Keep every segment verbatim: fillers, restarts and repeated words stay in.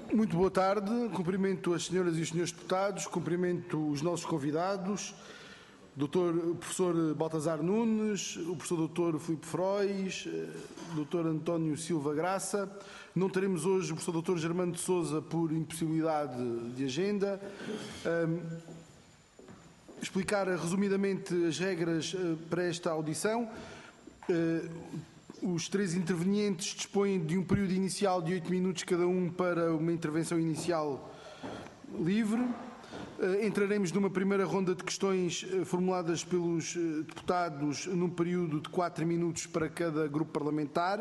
Muito boa tarde, cumprimento as senhoras e os senhores deputados, cumprimento os nossos convidados, doutor professor Baltazar Nunes, o professor doutor Filipe Frois, doutor António Silva Graça. Não teremos hoje o professor doutor Germano de Sousa por impossibilidade de agenda. Um, explicar resumidamente as regras para esta audição. Uh, Os três intervenientes dispõem de um período inicial de oito minutos cada um para uma intervenção inicial livre. Entraremos numa primeira ronda de questões formuladas pelos deputados num período de quatro minutos para cada grupo parlamentar.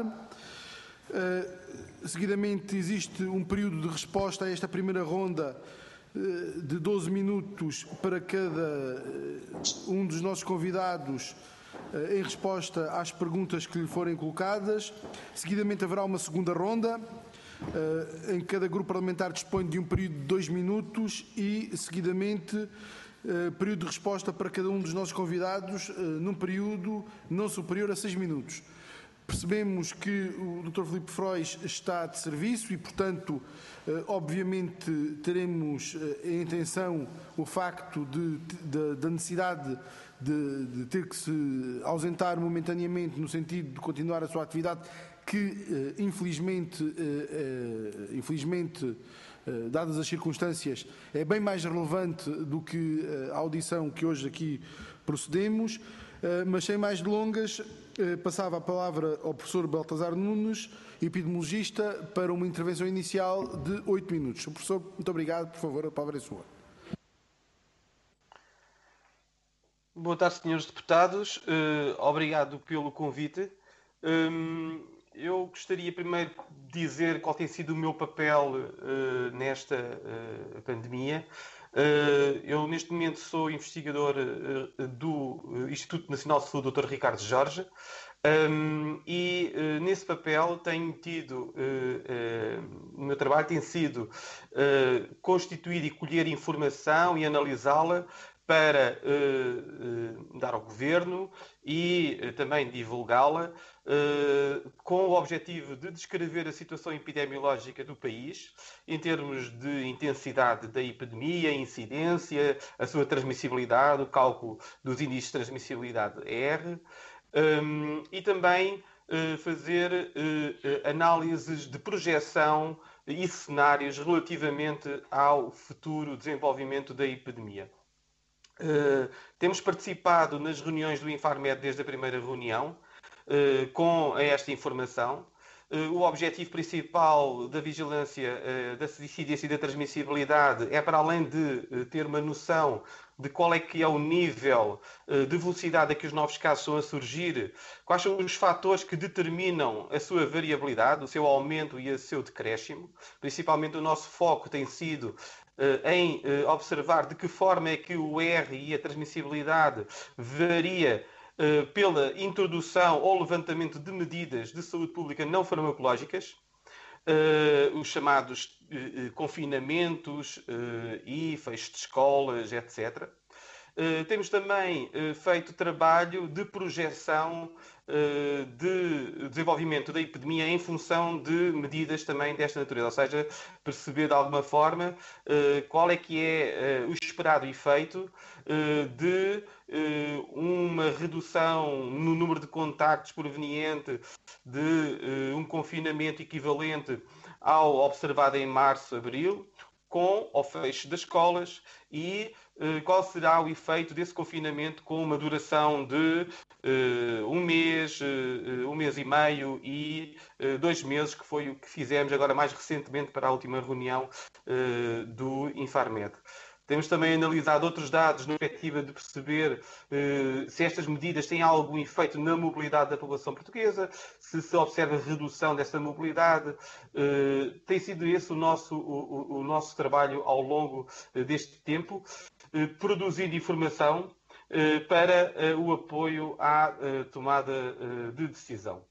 Seguidamente existe um período de resposta a esta primeira ronda de doze minutos para cada um dos nossos convidados em resposta às perguntas que lhe forem colocadas. Seguidamente haverá uma segunda ronda, em que cada grupo parlamentar dispõe de um período de dois minutos e, seguidamente, período de resposta para cada um dos nossos convidados num período não superior a seis minutos. Percebemos que o doutor Filipe Frois está de serviço e, portanto, obviamente teremos em atenção o facto de, de, da necessidade de, de ter que se ausentar momentaneamente no sentido de continuar a sua atividade, que infelizmente, infelizmente dadas as circunstâncias, é bem mais relevante do que a audição que hoje aqui procedemos. Mas sem mais delongas, passava a palavra ao professor Baltazar Nunes, epidemiologista, para uma intervenção inicial de oito minutos. O professor, muito obrigado, por favor, a palavra é sua. Boa tarde, senhores deputados. Uh, obrigado pelo convite. Um, eu gostaria primeiro de dizer qual tem sido o meu papel uh, nesta uh, pandemia. Uh, eu, neste momento, sou investigador uh, do Instituto Nacional de Saúde, doutor Ricardo Jorge, um, e uh, nesse papel tenho tido, uh, uh, o meu trabalho tem sido uh, constituir e colher informação e analisá-la para uh, uh, dar ao Governo e uh, também divulgá-la, uh, com o objetivo de descrever a situação epidemiológica do país, em termos de intensidade da epidemia, incidência, a sua transmissibilidade, o cálculo dos índices de transmissibilidade R, um, e também uh, fazer uh, análises de projeção e cenários relativamente ao futuro desenvolvimento da epidemia. Uh, temos participado nas reuniões do Infarmed desde a primeira reunião, uh, com esta informação. Uh, o objetivo principal da vigilância uh, da incidência e da transmissibilidade é, para além de uh, ter uma noção de qual é que é o nível uh, de velocidade a que os novos casos estão a surgir, quais são os fatores que determinam a sua variabilidade, o seu aumento e o seu decréscimo. Principalmente o nosso foco tem sido em observar de que forma é que o R e a transmissibilidade varia pela introdução ou levantamento de medidas de saúde pública não farmacológicas, os chamados confinamentos e fecho de escolas, etcétera. Temos também feito trabalho de projeção de desenvolvimento da epidemia em função de medidas também desta natureza, ou seja, perceber de alguma forma qual é que é o esperado efeito de uma redução no número de contactos proveniente de um confinamento equivalente ao observado em março, abril, com o fecho das escolas, e uh, qual será o efeito desse confinamento com uma duração de uh, um mês, uh, um mês e meio e uh, dois meses, que foi o que fizemos agora mais recentemente para a última reunião uh, do Infarmed. Temos também analisado outros dados na perspectiva de perceber uh, se estas medidas têm algum efeito na mobilidade da população portuguesa, se se observa redução dessa mobilidade. Uh, tem sido esse o nosso, o, o nosso trabalho ao longo uh, deste tempo, uh, produzindo informação uh, para uh, o apoio à uh, tomada uh, de decisão.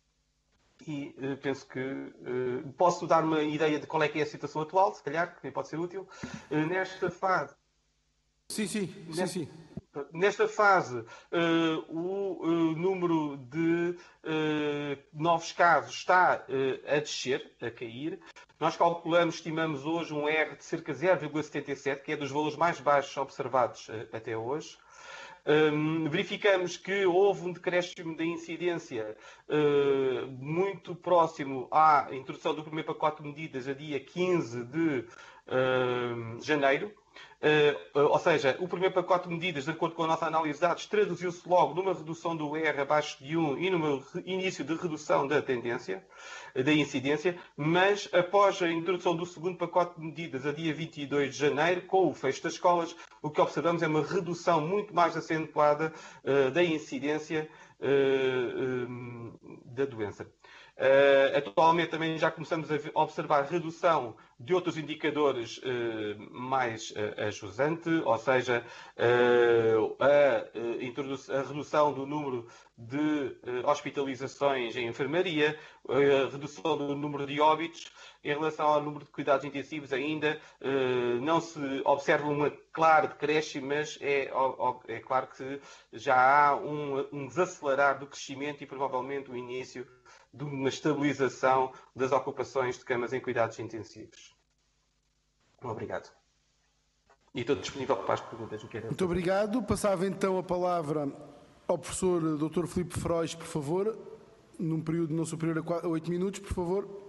E uh, penso que uh, posso dar uma ideia de qual é que é a situação atual, se calhar, que pode ser útil. Uh, nesta fase... Sim, sim, nesta, sim, sim. Nesta fase, uh, o uh, número de uh, novos casos está uh, a descer, a cair. Nós calculamos, estimamos hoje um R de cerca de zero vírgula setenta e sete, que é dos valores mais baixos observados uh, até hoje. Um, verificamos que houve um decréscimo da incidência uh, muito próximo à introdução do primeiro pacote de medidas a dia quinze de uh, janeiro. Uh, uh, ou seja, o primeiro pacote de medidas, de acordo com a nossa análise de dados, traduziu-se logo numa redução do R abaixo de um e num início de redução da tendência, da incidência, mas após a introdução do segundo pacote de medidas, a dia vinte e dois de janeiro, com o fecho das escolas, o que observamos é uma redução muito mais acentuada uh, da incidência uh, um, da doença. Uh, atualmente também já começamos a observar redução de outros indicadores uh, mais uh, ajusante, ou seja, uh, a, a redução do número de uh, hospitalizações em enfermaria, a redução do número de óbitos. Em relação ao número de cuidados intensivos, ainda uh, não se observa um claro decréscimo, mas é, é claro que já há um, um desacelerar do crescimento e provavelmente o início de uma estabilização das ocupações de camas em cuidados intensivos. Obrigado. E estou disponível para as perguntas. Muito obrigado. Passava então a palavra ao professor doutor Filipe Feroz, por favor, num período não superior a oito minutos, por favor.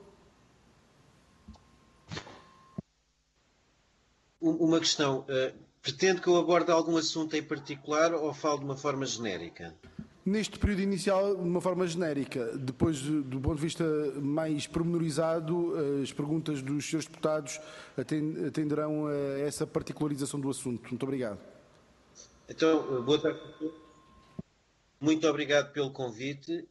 Uma questão. Uh, pretende que eu aborde algum assunto em particular ou falo de uma forma genérica? Neste período inicial, de uma forma genérica, depois, do ponto de vista mais pormenorizado, as perguntas dos senhores deputados atenderão a essa particularização do assunto. Muito obrigado. Então, boa tarde. Muito obrigado pelo convite.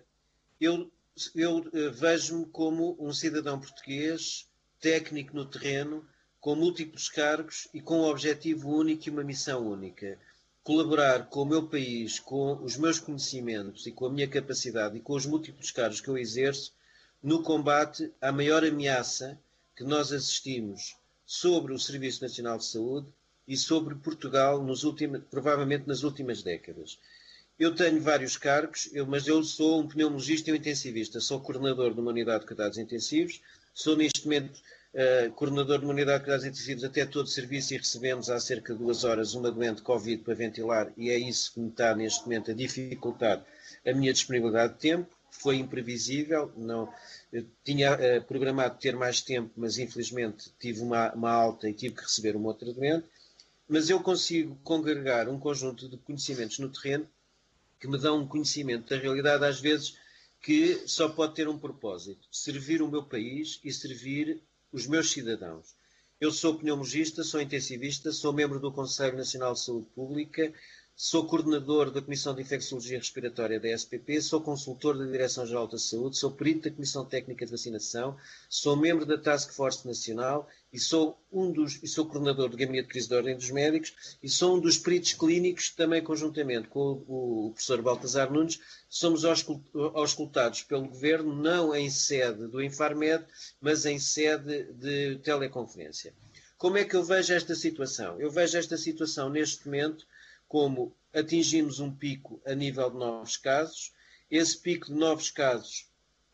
Eu, eu vejo-me como um cidadão português, técnico no terreno, com múltiplos cargos e com um objetivo único e uma missão única. Colaborar com o meu país, com os meus conhecimentos e com a minha capacidade e com os múltiplos cargos que eu exerço no combate à maior ameaça que nós assistimos sobre o Serviço Nacional de Saúde e sobre Portugal, nos últimos, provavelmente nas últimas décadas. Eu tenho vários cargos, eu, mas eu sou um pneumologista e um intensivista. Sou coordenador de uma unidade de cuidados intensivos, sou neste momento Uh, coordenador de uma unidade de cuidados intensivos até todo o serviço e recebemos há cerca de duas horas uma doente Covid para ventilar e é isso que me está neste momento a dificultar a minha disponibilidade de tempo. Foi imprevisível, não, eu tinha uh, programado ter mais tempo, mas infelizmente tive uma, uma alta e tive que receber uma outra doente, mas eu consigo congregar um conjunto de conhecimentos no terreno que me dão um conhecimento da realidade às vezes que só pode ter um propósito, servir o meu país e servir os meus cidadãos. Eu sou pneumologista, sou intensivista, sou membro do Conselho Nacional de Saúde Pública, sou coordenador da Comissão de Infecciologia Respiratória da S P P, sou consultor da Direção-Geral da Saúde, sou perito da Comissão Técnica de Vacinação, sou membro da Task Force Nacional e sou, um dos, e sou coordenador do Gabinete de Crise da Ordem dos Médicos e sou um dos peritos clínicos que também conjuntamente com o, o professor Baltasar Nunes somos auscultados pelo Governo, não em sede do Infarmed, mas em sede de teleconferência. Como é que eu vejo esta situação? Eu vejo esta situação neste momento como atingimos um pico a nível de novos casos. Esse pico de novos casos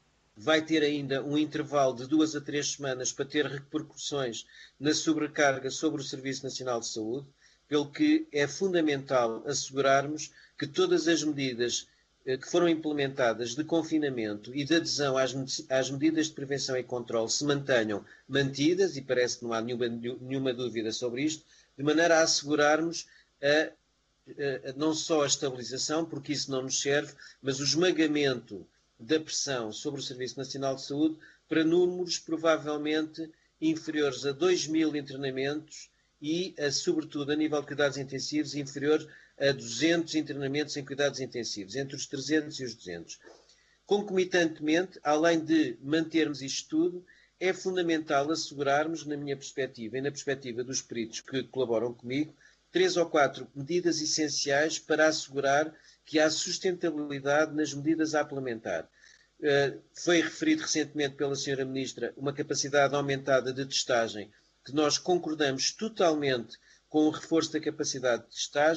vai ter ainda um intervalo de duas a três semanas para ter repercussões na sobrecarga sobre o Serviço Nacional de Saúde, pelo que é fundamental assegurarmos que todas as medidas que foram implementadas de confinamento e de adesão às, às medidas de prevenção e controle se mantenham mantidas, e parece que não há nenhuma, nenhuma dúvida sobre isto, de maneira a assegurarmos a não só a estabilização, porque isso não nos serve, mas o esmagamento da pressão sobre o Serviço Nacional de Saúde para números provavelmente inferiores a dois mil internamentos e, a, sobretudo, a nível de cuidados intensivos, inferior a duzentos internamentos em cuidados intensivos, entre os trezentos e os duzentos. Concomitantemente, além de mantermos isto tudo, é fundamental assegurarmos, na minha perspectiva e na perspectiva dos peritos que colaboram comigo, três ou quatro medidas essenciais para assegurar que há sustentabilidade nas medidas a implementar. Uh, foi referido recentemente pela senhora Ministra uma capacidade aumentada de testagem, que nós concordamos totalmente com o reforço da capacidade de testagem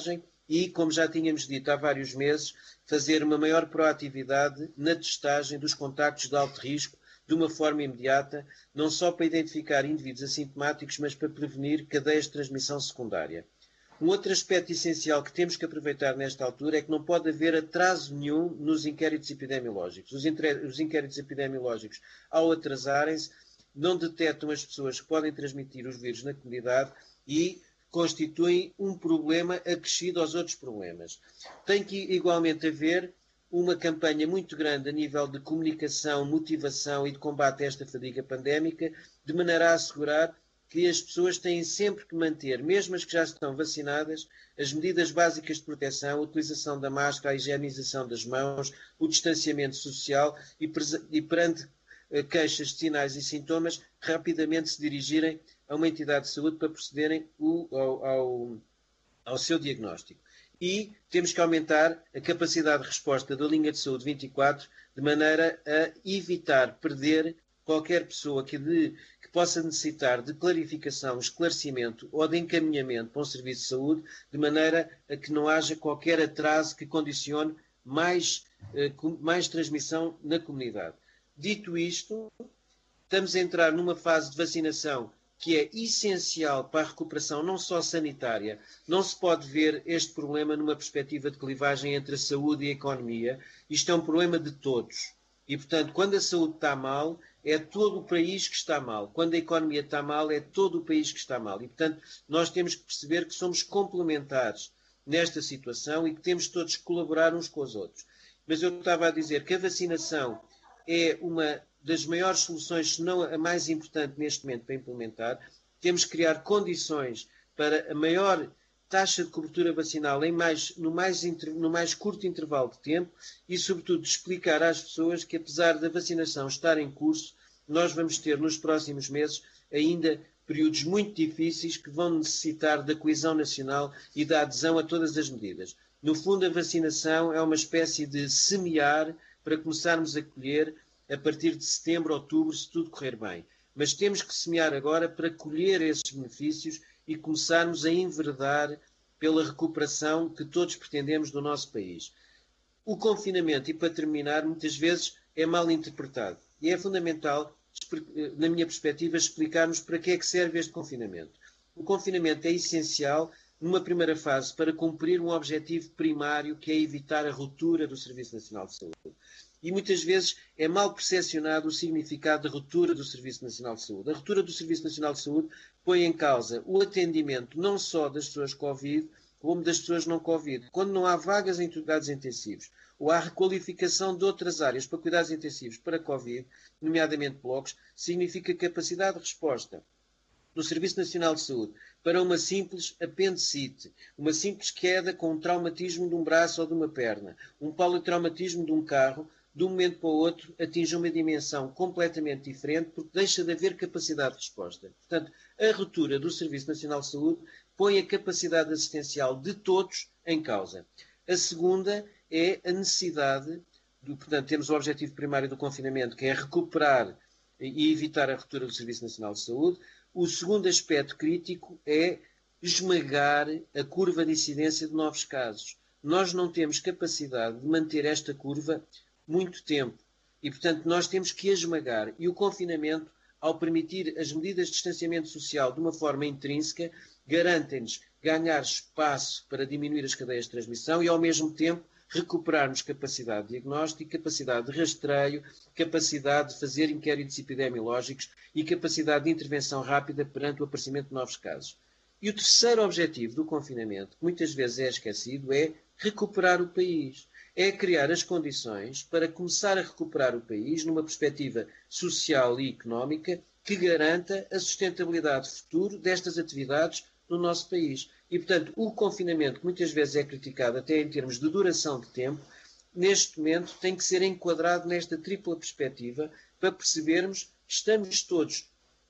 e, como já tínhamos dito há vários meses, fazer uma maior proatividade na testagem dos contactos de alto risco de uma forma imediata, não só para identificar indivíduos assintomáticos, mas para prevenir cadeias de transmissão secundária. Um outro aspecto essencial que temos que aproveitar nesta altura é que não pode haver atraso nenhum nos inquéritos epidemiológicos. Os, os inquéritos epidemiológicos, ao atrasarem-se, não detectam as pessoas que podem transmitir os vírus na comunidade e constituem um problema acrescido aos outros problemas. Tem que igualmente haver uma campanha muito grande a nível de comunicação, motivação e de combate a esta fadiga pandémica, de maneira a assegurar que as pessoas têm sempre que manter, mesmo as que já estão vacinadas, as medidas básicas de proteção, a utilização da máscara, a higienização das mãos, o distanciamento social e, e perante uh, queixas de sinais e sintomas, rapidamente se dirigirem a uma entidade de saúde para procederem o, ao, ao, ao seu diagnóstico. E temos que aumentar a capacidade de resposta da linha de saúde vinte e quatro, de maneira a evitar perder qualquer pessoa que, de, que possa necessitar de clarificação, esclarecimento ou de encaminhamento para um serviço de saúde, de maneira a que não haja qualquer atraso que condicione mais, eh, mais transmissão na comunidade. Dito isto, estamos a entrar numa fase de vacinação que é essencial para a recuperação não só sanitária. Não se pode ver este problema numa perspectiva de clivagem entre a saúde e a economia. Isto é um problema de todos. E, portanto, quando a saúde está mal, é todo o país que está mal. Quando a economia está mal, é todo o país que está mal. E, portanto, nós temos que perceber que somos complementares nesta situação e que temos todos que colaborar uns com os outros. Mas eu estava a dizer que a vacinação é uma das maiores soluções, se não a mais importante neste momento para implementar. Temos que criar condições para a maior taxa de cobertura vacinal em mais, no, mais inter, no mais curto intervalo de tempo e, sobretudo, explicar às pessoas que, apesar da vacinação estar em curso, nós vamos ter nos próximos meses ainda períodos muito difíceis que vão necessitar da coesão nacional e da adesão a todas as medidas. No fundo, a vacinação é uma espécie de semear para começarmos a colher a partir de setembro, outubro, se tudo correr bem. Mas temos que semear agora para colher esses benefícios e começarmos a enverdar pela recuperação que todos pretendemos do nosso país. O confinamento, e para terminar, muitas vezes é mal interpretado. E é fundamental, na minha perspectiva, explicarmos para que é que serve este confinamento. O confinamento é essencial, numa primeira fase, para cumprir um objetivo primário, que é evitar a ruptura do Serviço Nacional de Saúde. E muitas vezes é mal percepcionado o significado da ruptura do Serviço Nacional de Saúde. A ruptura do Serviço Nacional de Saúde põe em causa o atendimento não só das pessoas Covid, como das pessoas não Covid. Quando não há vagas em cuidados intensivos, ou há requalificação de outras áreas para cuidados intensivos para Covid, nomeadamente blocos, significa capacidade de resposta do Serviço Nacional de Saúde para uma simples apendicite, uma simples queda com um traumatismo de um braço ou de uma perna, um politraumatismo de um carro, de um momento para o outro, atinge uma dimensão completamente diferente, porque deixa de haver capacidade de resposta. Portanto, a ruptura do Serviço Nacional de Saúde põe a capacidade assistencial de todos em causa. A segunda é a necessidade, do, portanto, temos o objetivo primário do confinamento, que é recuperar e evitar a ruptura do Serviço Nacional de Saúde. O segundo aspecto crítico é esmagar a curva de incidência de novos casos. Nós não temos capacidade de manter esta curva muito tempo e, portanto, nós temos que a esmagar. E o confinamento, ao permitir as medidas de distanciamento social de uma forma intrínseca, garantem-nos ganhar espaço para diminuir as cadeias de transmissão e, ao mesmo tempo, recuperarmos capacidade de diagnóstico, capacidade de rastreio, capacidade de fazer inquéritos epidemiológicos e capacidade de intervenção rápida perante o aparecimento de novos casos. E o terceiro objetivo do confinamento, que muitas vezes é esquecido, é recuperar o país. É criar as condições para começar a recuperar o país numa perspectiva social e económica que garanta a sustentabilidade futura destas atividades no nosso país. E, portanto, o confinamento, que muitas vezes é criticado até em termos de duração de tempo, neste momento tem que ser enquadrado nesta tripla perspectiva para percebermos que estamos todos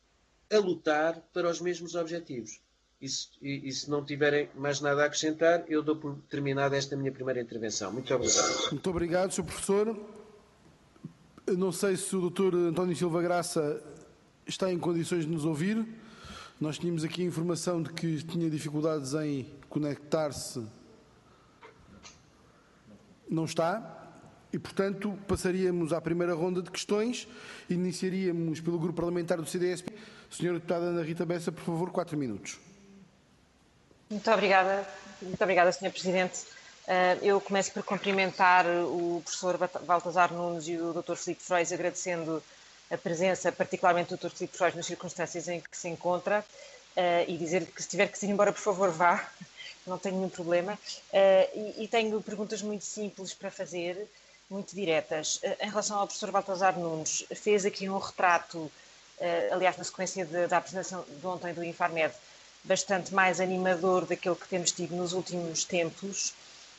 a lutar para os mesmos objetivos. E se, e, e se não tiverem mais nada a acrescentar, eu dou por terminada esta minha primeira intervenção. Muito obrigado. Muito obrigado, senhor Professor. Não sei se o doutor António Silva Graça está em condições de nos ouvir. Nós tínhamos aqui a informação de que tinha dificuldades em conectar-se Não está. E, portanto, passaríamos à primeira ronda de questões. Iniciaríamos pelo Grupo Parlamentar do C D S P. Senhora Deputada Ana Rita Bessa, por favor, quatro minutos. Muito obrigada, muito obrigada, senhor Presidente. Eu começo por cumprimentar o professor Baltasar Nunes e o doutor Filipe Frois, agradecendo a presença, particularmente do doutor Filipe Frois, nas circunstâncias em que se encontra, e dizer que se tiver que ir embora, por favor, vá, não tenho nenhum problema. E tenho perguntas muito simples para fazer, muito diretas. Em relação ao professor Baltasar Nunes, fez aqui um retrato, aliás, na sequência de, da apresentação de ontem do Infarmed, bastante mais animador daquele que temos tido nos últimos tempos.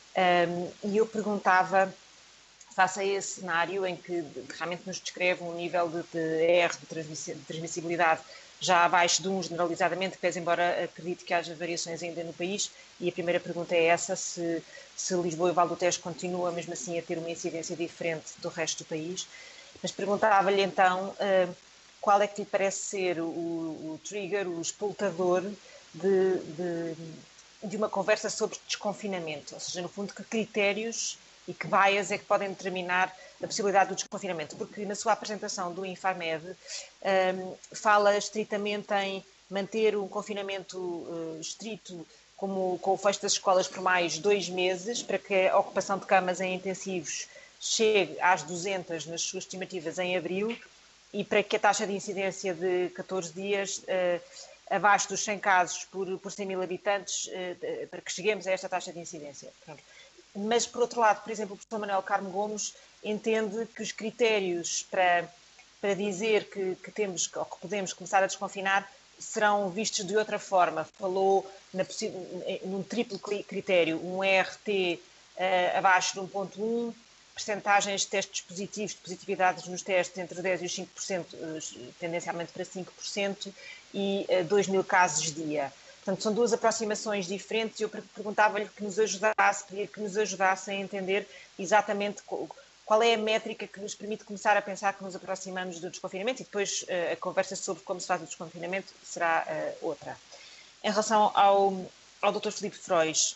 Um, e eu perguntava, face a esse cenário em que realmente nos descreve um nível de, de R de transmissibilidade já abaixo de um generalizadamente, pese embora acredite que haja variações ainda no país, e a primeira pergunta é essa, se, se Lisboa e Val do Tejo continua mesmo assim a ter uma incidência diferente do resto do país. Mas perguntava-lhe então uh, qual é que lhe parece ser o, o trigger, o espoltador de... de de uma conversa sobre desconfinamento, ou seja, no fundo, que critérios e que bias é que podem determinar a possibilidade do desconfinamento, porque na sua apresentação do Infarmed um, fala estritamente em manter um confinamento uh, estrito como com o fecho das escolas por mais dois meses, para que a ocupação de camas em intensivos chegue às duzentas nas suas estimativas em abril e para que a taxa de incidência de catorze dias uh, abaixo dos cem casos por, por cem mil habitantes, eh, para que cheguemos a esta taxa de incidência. Pronto. Mas, por outro lado, por exemplo, o professor Manuel Carmo Gomes entende que os critérios para, para dizer que, que temos, ou que podemos começar a desconfinar serão vistos de outra forma. Falou na, num triplo critério, um R T eh, abaixo de um ponto um, percentagens de testes positivos, de positividades nos testes entre dez por cento e os cinco por cento, tendencialmente para cinco por cento, e dois mil casos dia. Portanto, são duas aproximações diferentes e eu perguntava-lhe que nos ajudasse, pedir que nos ajudasse a entender exatamente qual é a métrica que nos permite começar a pensar que nos aproximamos do desconfinamento, e depois a conversa sobre como se faz o desconfinamento será outra. Em relação ao, ao doutor Filipe Frois,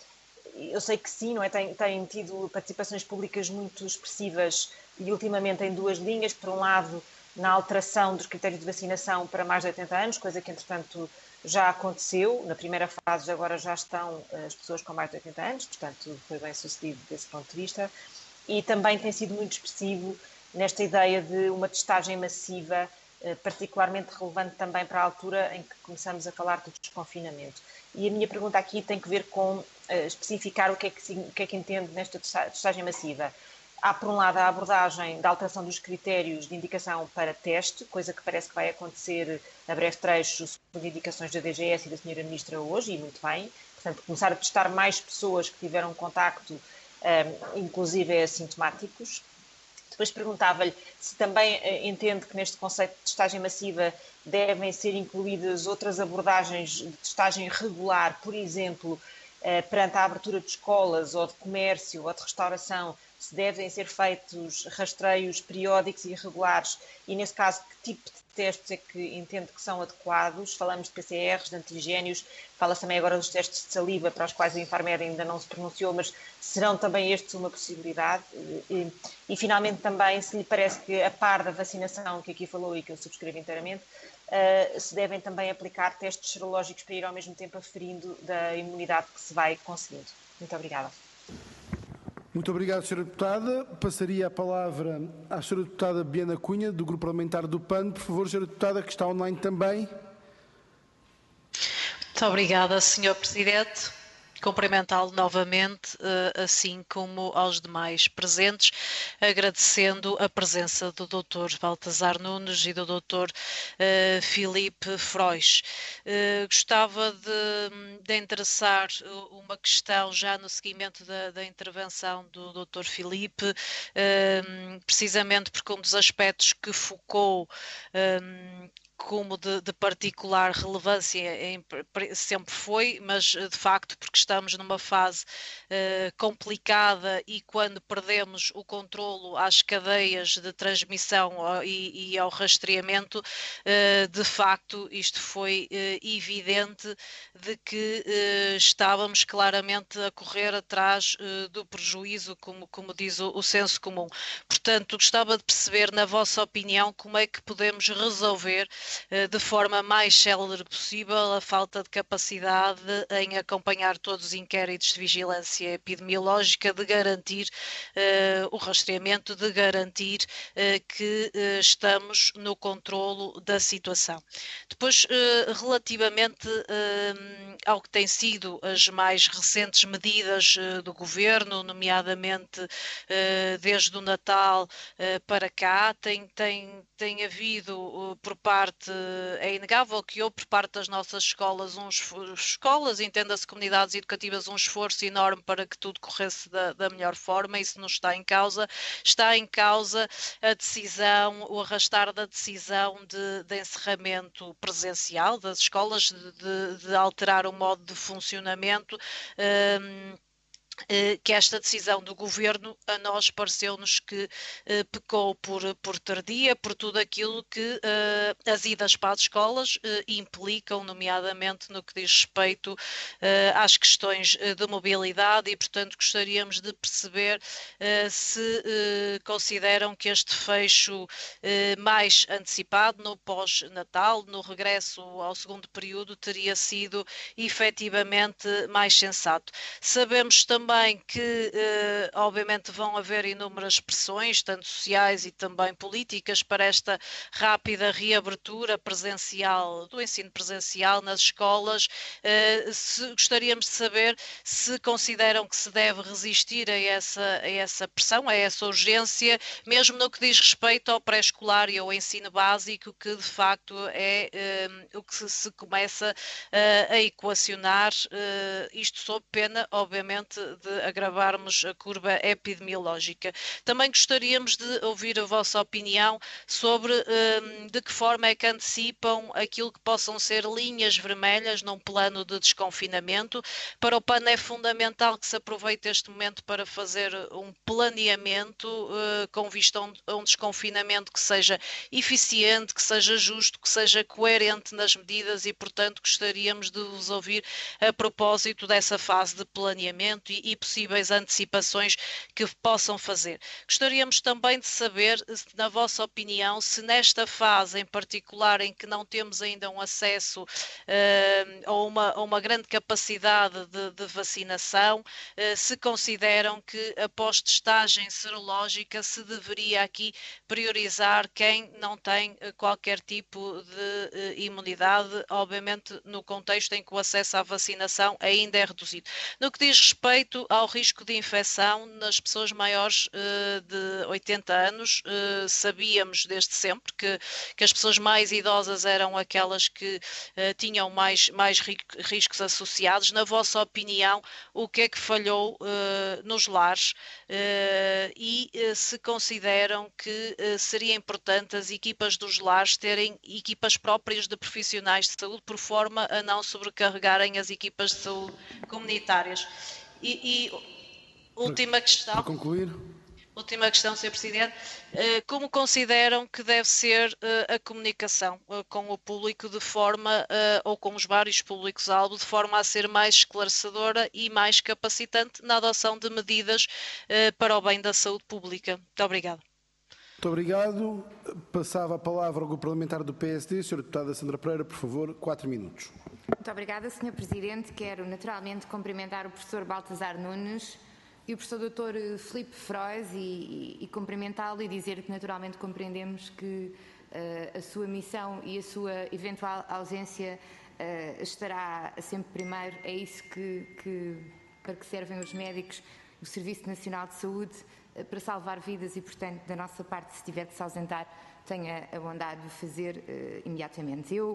eu sei que sim, não é? Tem, tem tido participações públicas muito expressivas e ultimamente em duas linhas. Por um lado, na alteração dos critérios de vacinação para mais de oitenta anos, coisa que entretanto já aconteceu. Na primeira fase agora já estão as pessoas com mais de oitenta anos, portanto foi bem sucedido desse ponto de vista. E também tem sido muito expressivo nesta ideia de uma testagem massiva, particularmente relevante também para a altura em que começamos a falar do desconfinamento. E a minha pergunta aqui tem que ver com uh, especificar o que, é que, o que é que entende nesta testagem massiva. Há, por um lado, a abordagem da alteração dos critérios de indicação para teste, coisa que parece que vai acontecer a breve trecho, segundo indicações da D G S e da senhora Ministra hoje, e muito bem. Portanto, começar a testar mais pessoas que tiveram contacto, um, inclusive assintomáticos. Depois perguntava-lhe se também uh, entende que neste conceito de testagem massiva devem ser incluídas outras abordagens de testagem regular, por exemplo, uh, perante a abertura de escolas ou de comércio ou de restauração, se devem ser feitos rastreios periódicos e regulares e, nesse caso, que tipo de testes é que entende que são adequados. Falamos de P C Rs, de antigénios, fala-se também agora dos testes de saliva, para os quais a Infarmed ainda não se pronunciou, mas serão também estes uma possibilidade? E, e, finalmente, também, se lhe parece que, a par da vacinação que aqui falou e que eu subscrevo inteiramente, uh, se devem também aplicar testes serológicos para ir ao mesmo tempo aferindo da imunidade que se vai conseguindo. Muito obrigada. Muito obrigado, senhora Deputada. Passaria a palavra à senhora Deputada Biana Cunha, do Grupo Parlamentar do P A N. Por favor, senhora Deputada, que está online também. Muito obrigada, senhor Presidente. Cumprimentá-lo novamente, assim como aos demais presentes, agradecendo a presença do doutor Baltasar Nunes e do doutor uh, Filipe Frois. Uh, gostava de, de interessar uma questão já no seguimento da, da intervenção do doutor Filipe, uh, precisamente porque um dos aspectos que focou um, como de, de particular relevância em, sempre foi, mas de facto porque estamos numa fase uh, complicada e quando perdemos o controlo às cadeias de transmissão ao, e, e ao rastreamento, uh, de facto isto foi uh, evidente de que uh, estávamos claramente a correr atrás uh, do prejuízo, como, como diz o, o senso comum. Portanto, gostava de perceber, na vossa opinião, como é que podemos resolver de forma mais célere possível a falta de capacidade em acompanhar todos os inquéritos de vigilância epidemiológica, de garantir uh, o rastreamento, de garantir uh, que uh, estamos no controlo da situação. Depois, uh, relativamente uh, ao que têm sido as mais recentes medidas uh, do Governo, nomeadamente uh, desde o Natal uh, para cá, tem, tem, tem havido uh, por parte é inegável que houve por parte das nossas escolas, uns, escolas, entenda-se comunidades educativas, um esforço enorme para que tudo corresse da, da melhor forma. Isso não está em causa. Está em causa a decisão, o arrastar da decisão de, de encerramento presencial das escolas, de, de, de alterar o modo de funcionamento. Um, que esta decisão do Governo a nós pareceu-nos que eh, pecou por, por tardia, por tudo aquilo que eh, as idas para as escolas eh, implicam, nomeadamente no que diz respeito eh, às questões de mobilidade e, portanto, gostaríamos de perceber eh, se eh, consideram que este fecho eh, mais antecipado, no pós-Natal, no regresso ao segundo período, teria sido efetivamente mais sensato. Sabemos também Também que, eh, obviamente, vão haver inúmeras pressões, tanto sociais e também políticas, para esta rápida reabertura presencial, do ensino presencial nas escolas. Eh, se, gostaríamos de saber se consideram que se deve resistir a essa, a essa pressão, a essa urgência, mesmo no que diz respeito ao pré-escolar e ao ensino básico, que de facto é eh, o que se, se começa eh, a equacionar, eh, isto sob pena, obviamente, de agravarmos a curva epidemiológica. Também gostaríamos de ouvir a vossa opinião sobre um, de que forma é que antecipam aquilo que possam ser linhas vermelhas num plano de desconfinamento. Para o P A N é fundamental que se aproveite este momento para fazer um planeamento uh, com vista a um, a um desconfinamento que seja eficiente, que seja justo, que seja coerente nas medidas e, portanto, gostaríamos de vos ouvir a propósito dessa fase de planeamento e, e possíveis antecipações que possam fazer. Gostaríamos também de saber, na vossa opinião, se nesta fase em particular em que não temos ainda um acesso uh, a, uma, a uma grande capacidade de, de vacinação, uh, se consideram que após testagem serológica se deveria aqui priorizar quem não tem uh, qualquer tipo de uh, imunidade, obviamente no contexto em que o acesso à vacinação ainda é reduzido. No que diz respeito ao risco de infecção nas pessoas maiores uh, de oitenta anos, uh, sabíamos desde sempre que, que as pessoas mais idosas eram aquelas que uh, tinham mais, mais riscos associados. Na vossa opinião, o que é que falhou uh, nos lares uh, e uh, se consideram que uh, seria importante as equipas dos lares terem equipas próprias de profissionais de saúde por forma a não sobrecarregarem as equipas de saúde comunitárias. E, e última questão. Para concluir. Última questão, senhor Presidente. Como consideram que deve ser a comunicação com o público de forma, ou com os vários públicos-alvo, de forma a ser mais esclarecedora e mais capacitante na adoção de medidas para o bem da saúde pública? Muito obrigada. Muito obrigado. Passava a palavra ao Grupo Parlamentar do P S D. senhora Deputada Sandra Pereira, por favor, quatro minutos. Muito obrigada, senhor Presidente. Quero naturalmente cumprimentar o professor Baltasar Nunes e o professor doutor Filipe Frois e, e, e cumprimentá-lo e dizer que naturalmente compreendemos que uh, a sua missão e a sua eventual ausência uh, estará sempre primeiro. É isso que, que, para que servem os médicos, o Serviço Nacional de Saúde, uh, para salvar vidas e, portanto, da nossa parte, se tiver de se ausentar, tenha a bondade de fazer uh, imediatamente. Eu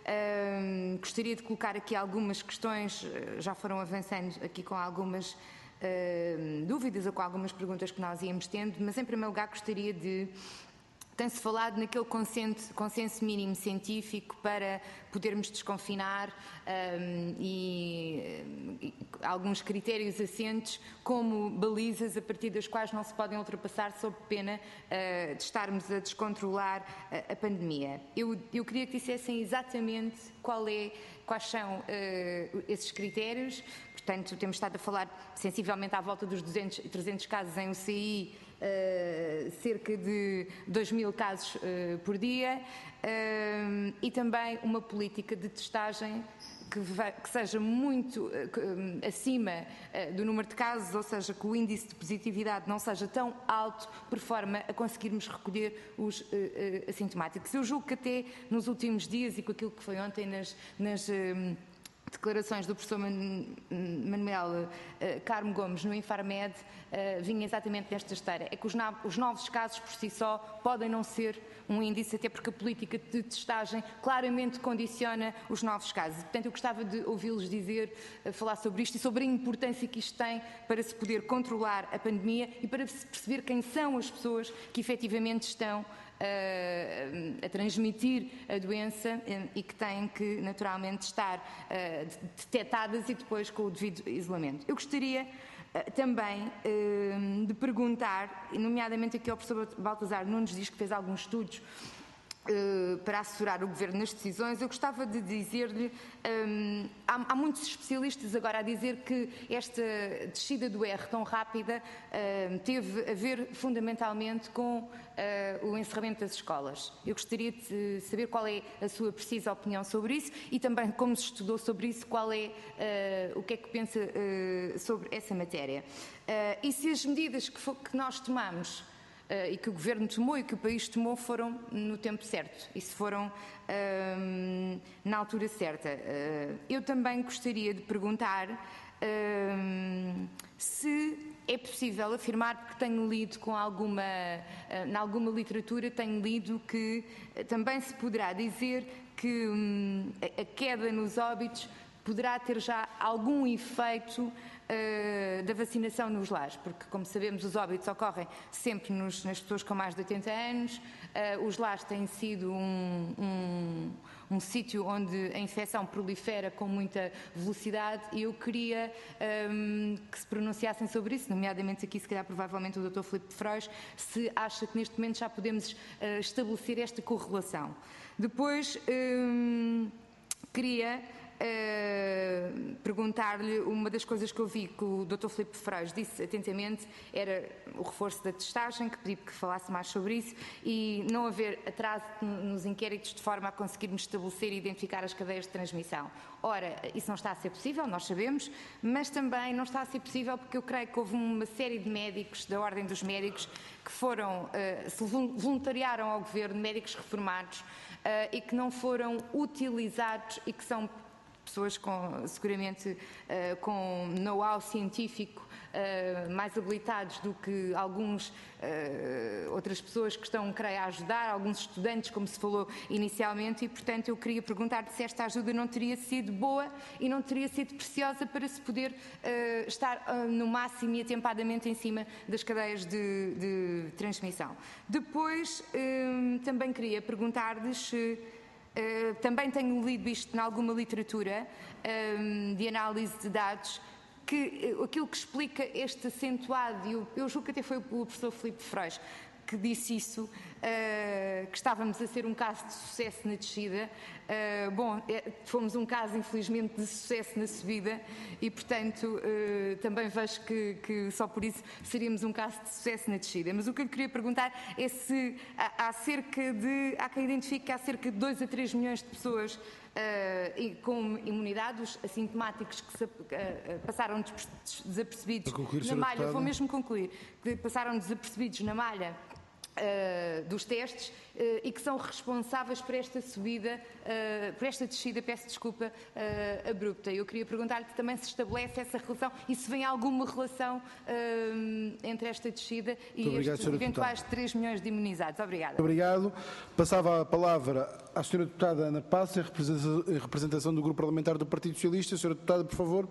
uh, gostaria de colocar aqui algumas questões, uh, já foram avançando aqui com algumas uh, dúvidas ou com algumas perguntas que nós íamos tendo, mas em primeiro lugar gostaria de Tem-se falado naquele consenso, consenso mínimo científico para podermos desconfinar um, e, e alguns critérios assentes como balizas a partir das quais não se podem ultrapassar sob pena uh, de estarmos a descontrolar a, a pandemia. Eu, eu queria que dissessem exatamente qual é, quais são uh, esses critérios. Portanto, temos estado a falar sensivelmente à volta dos duzentos, trezentos casos em U C I, Uh, cerca de dois mil casos uh, por dia uh, e também uma política de testagem que, vai, que seja muito uh, uh, acima uh, do número de casos, ou seja, que o índice de positividade não seja tão alto por forma a conseguirmos recolher os uh, uh, assintomáticos. Eu julgo que até nos últimos dias e com aquilo que foi ontem nas... nas uh, declarações do professor Manuel uh, Carmo Gomes no Infarmed uh, vinha exatamente nesta esteira. É que os, os novos casos por si só podem não ser um índice, até porque a política de testagem claramente condiciona os novos casos. Portanto, eu gostava de ouvi-los dizer, uh, falar sobre isto e sobre a importância que isto tem para se poder controlar a pandemia e para se perceber quem são as pessoas que efetivamente estão a transmitir a doença e que têm que naturalmente estar uh, detectadas e depois com o devido isolamento. Eu gostaria uh, também uh, de perguntar, nomeadamente aqui ao professor Baltazar Nunes, diz que fez alguns estudos Uh, para assessorar o Governo nas decisões. Eu gostava de dizer-lhe, um, há, há muitos especialistas agora a dizer que esta descida do R tão rápida uh, teve a ver fundamentalmente com uh, o encerramento das escolas. Eu gostaria de saber qual é a sua precisa opinião sobre isso e também como se estudou sobre isso, qual é, uh, o que é que pensa uh, sobre essa matéria. Uh, e se as medidas que, for, que nós tomamos Uh, e que o Governo tomou e que o país tomou foram no tempo certo e se foram uh, na altura certa. Uh, eu também gostaria de perguntar uh, se é possível afirmar, porque tenho lido com alguma, uh, em alguma literatura, tenho lido que uh, também se poderá dizer que um, a, a queda nos óbitos poderá ter já algum efeito Uh, da vacinação nos lares, porque, como sabemos, os óbitos ocorrem sempre nos, nas pessoas com mais de oitenta anos, uh, os lares têm sido um, um, um sítio onde a infecção prolifera com muita velocidade e eu queria um, que se pronunciassem sobre isso, nomeadamente aqui, se calhar, provavelmente o doutor Filipe Frois, se acha que neste momento já podemos uh, estabelecer esta correlação. Depois, um, queria Uh, perguntar-lhe, uma das coisas que eu vi que o doutor Filipe Frois disse atentamente era o reforço da testagem, que pedi que falasse mais sobre isso e não haver atraso nos inquéritos de forma a conseguirmos estabelecer e identificar as cadeias de transmissão. Ora, isso não está a ser possível, nós sabemos, mas também não está a ser possível porque eu creio que houve uma série de médicos, da Ordem dos Médicos, que foram, uh, se voluntariaram ao Governo, médicos reformados, uh, e que não foram utilizados e que são pessoas com, seguramente uh, com know-how científico uh, mais habilitados do que alguns, uh, outras pessoas que estão, creio, a ajudar, alguns estudantes, como se falou inicialmente, e, portanto, eu queria perguntar se esta ajuda não teria sido boa e não teria sido preciosa para se poder uh, estar uh, no máximo e atempadamente em cima das cadeias de, de transmissão. Depois, uh, também queria perguntar-lhes se Uh, também tenho lido isto em alguma literatura um, de análise de dados, que uh, aquilo que explica este acentuado, e eu, eu julgo que até foi o professor Filipe Frois que disse isso, uh, que estávamos a ser um caso de sucesso na descida. Uh, bom, é, fomos um caso, infelizmente, de sucesso na subida e, portanto, uh, também vejo que, que só por isso seríamos um caso de sucesso na descida. Mas o que eu lhe queria perguntar é se há, há cerca de, há quem identifique que há cerca de dois a três milhões de pessoas Uh, com imunidade, os assintomáticos que se, uh, passaram desapercebidos concluir, na malha, deputada. vou mesmo concluir, que passaram desapercebidos na malha uh, dos testes uh, e que são responsáveis por esta subida, uh, por esta descida, peço desculpa, uh, abrupta. Eu queria perguntar-lhe também se estabelece essa relação e se vem alguma relação uh, entre esta descida e obrigado, estes eventuais três milhões de imunizados. Obrigada. Obrigado. Passava a palavra à senhora deputada Ana Passos, em representação do Grupo Parlamentar do Partido Socialista. Senhora deputada, por favor.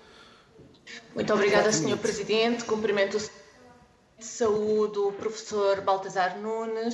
Muito obrigada, senhor Presidente. Cumprimento o Saúde, o professor Baltazar Nunes,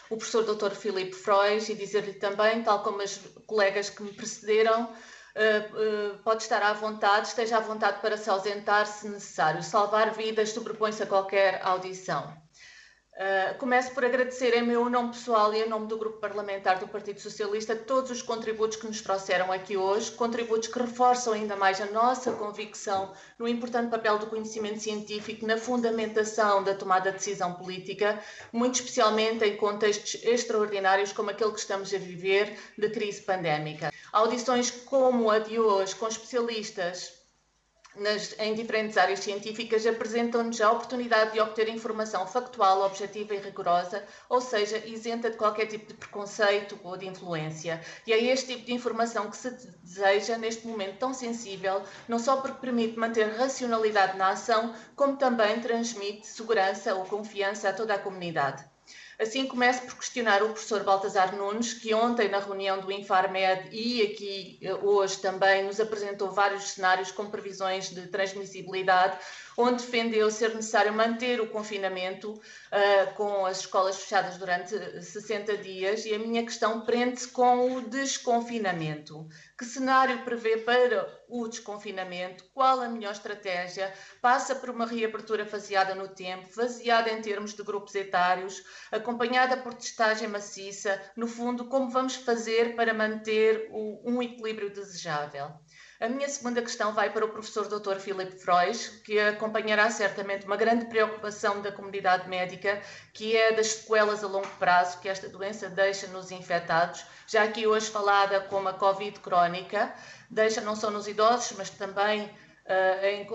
o professor doutor Filipe Frois e dizer-lhe também, tal como as colegas que me precederam, uh, uh, pode estar à vontade, esteja à vontade para se ausentar se necessário. Salvar vidas sobrepõe-se a qualquer audição. Uh, começo por agradecer em meu nome pessoal e em nome do Grupo Parlamentar do Partido Socialista todos os contributos que nos trouxeram aqui hoje, contributos que reforçam ainda mais a nossa convicção no importante papel do conhecimento científico na fundamentação da tomada de decisão política, muito especialmente em contextos extraordinários como aquele que estamos a viver de crise pandémica. Audições como a de hoje, com especialistas Nas, em diferentes áreas científicas, apresentam-nos a oportunidade de obter informação factual, objetiva e rigorosa, ou seja, isenta de qualquer tipo de preconceito ou de influência. E é este tipo de informação que se deseja neste momento tão sensível, não só porque permite manter racionalidade na ação, como também transmite segurança ou confiança a toda a comunidade. Assim, começo por questionar o professor Baltazar Nunes, que ontem na reunião do Infarmed e aqui hoje também nos apresentou vários cenários com previsões de transmissibilidade, onde defendeu ser necessário manter o confinamento uh, com as escolas fechadas durante sessenta dias, e a minha questão prende-se com o desconfinamento. Que cenário prevê para o desconfinamento? Qual a melhor estratégia? Passa por uma reabertura faseada no tempo, faseada em termos de grupos etários, acompanhada por testagem maciça. No fundo, como vamos fazer para manter o, um equilíbrio desejável? A minha segunda questão vai para o professor doutor Filipe Frois, que acompanhará certamente uma grande preocupação da comunidade médica, que é das sequelas a longo prazo que esta doença deixa nos infectados, já aqui hoje falada como a Covid crónica, deixa não só nos idosos, mas também uh, em,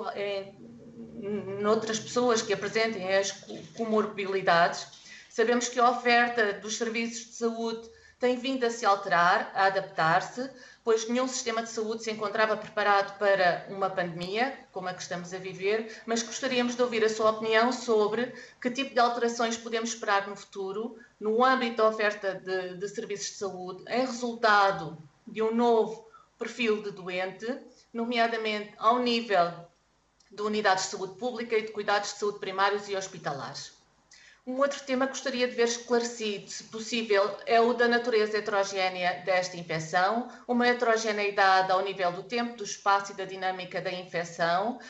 em noutras pessoas que apresentem as comorbilidades. Sabemos que a oferta dos serviços de saúde tem vindo a se alterar, a adaptar-se, pois nenhum sistema de saúde se encontrava preparado para uma pandemia, como a que estamos a viver, mas gostaríamos de ouvir a sua opinião sobre que tipo de alterações podemos esperar no futuro, no âmbito da oferta de, de serviços de saúde, em resultado de um novo perfil de doente, nomeadamente ao nível de unidades de saúde pública e de cuidados de saúde primários e hospitalares. Um outro tema que gostaria de ver esclarecido, se possível, é o da natureza heterogénea desta infecção, uma heterogeneidade ao nível do tempo, do espaço e da dinâmica da infecção,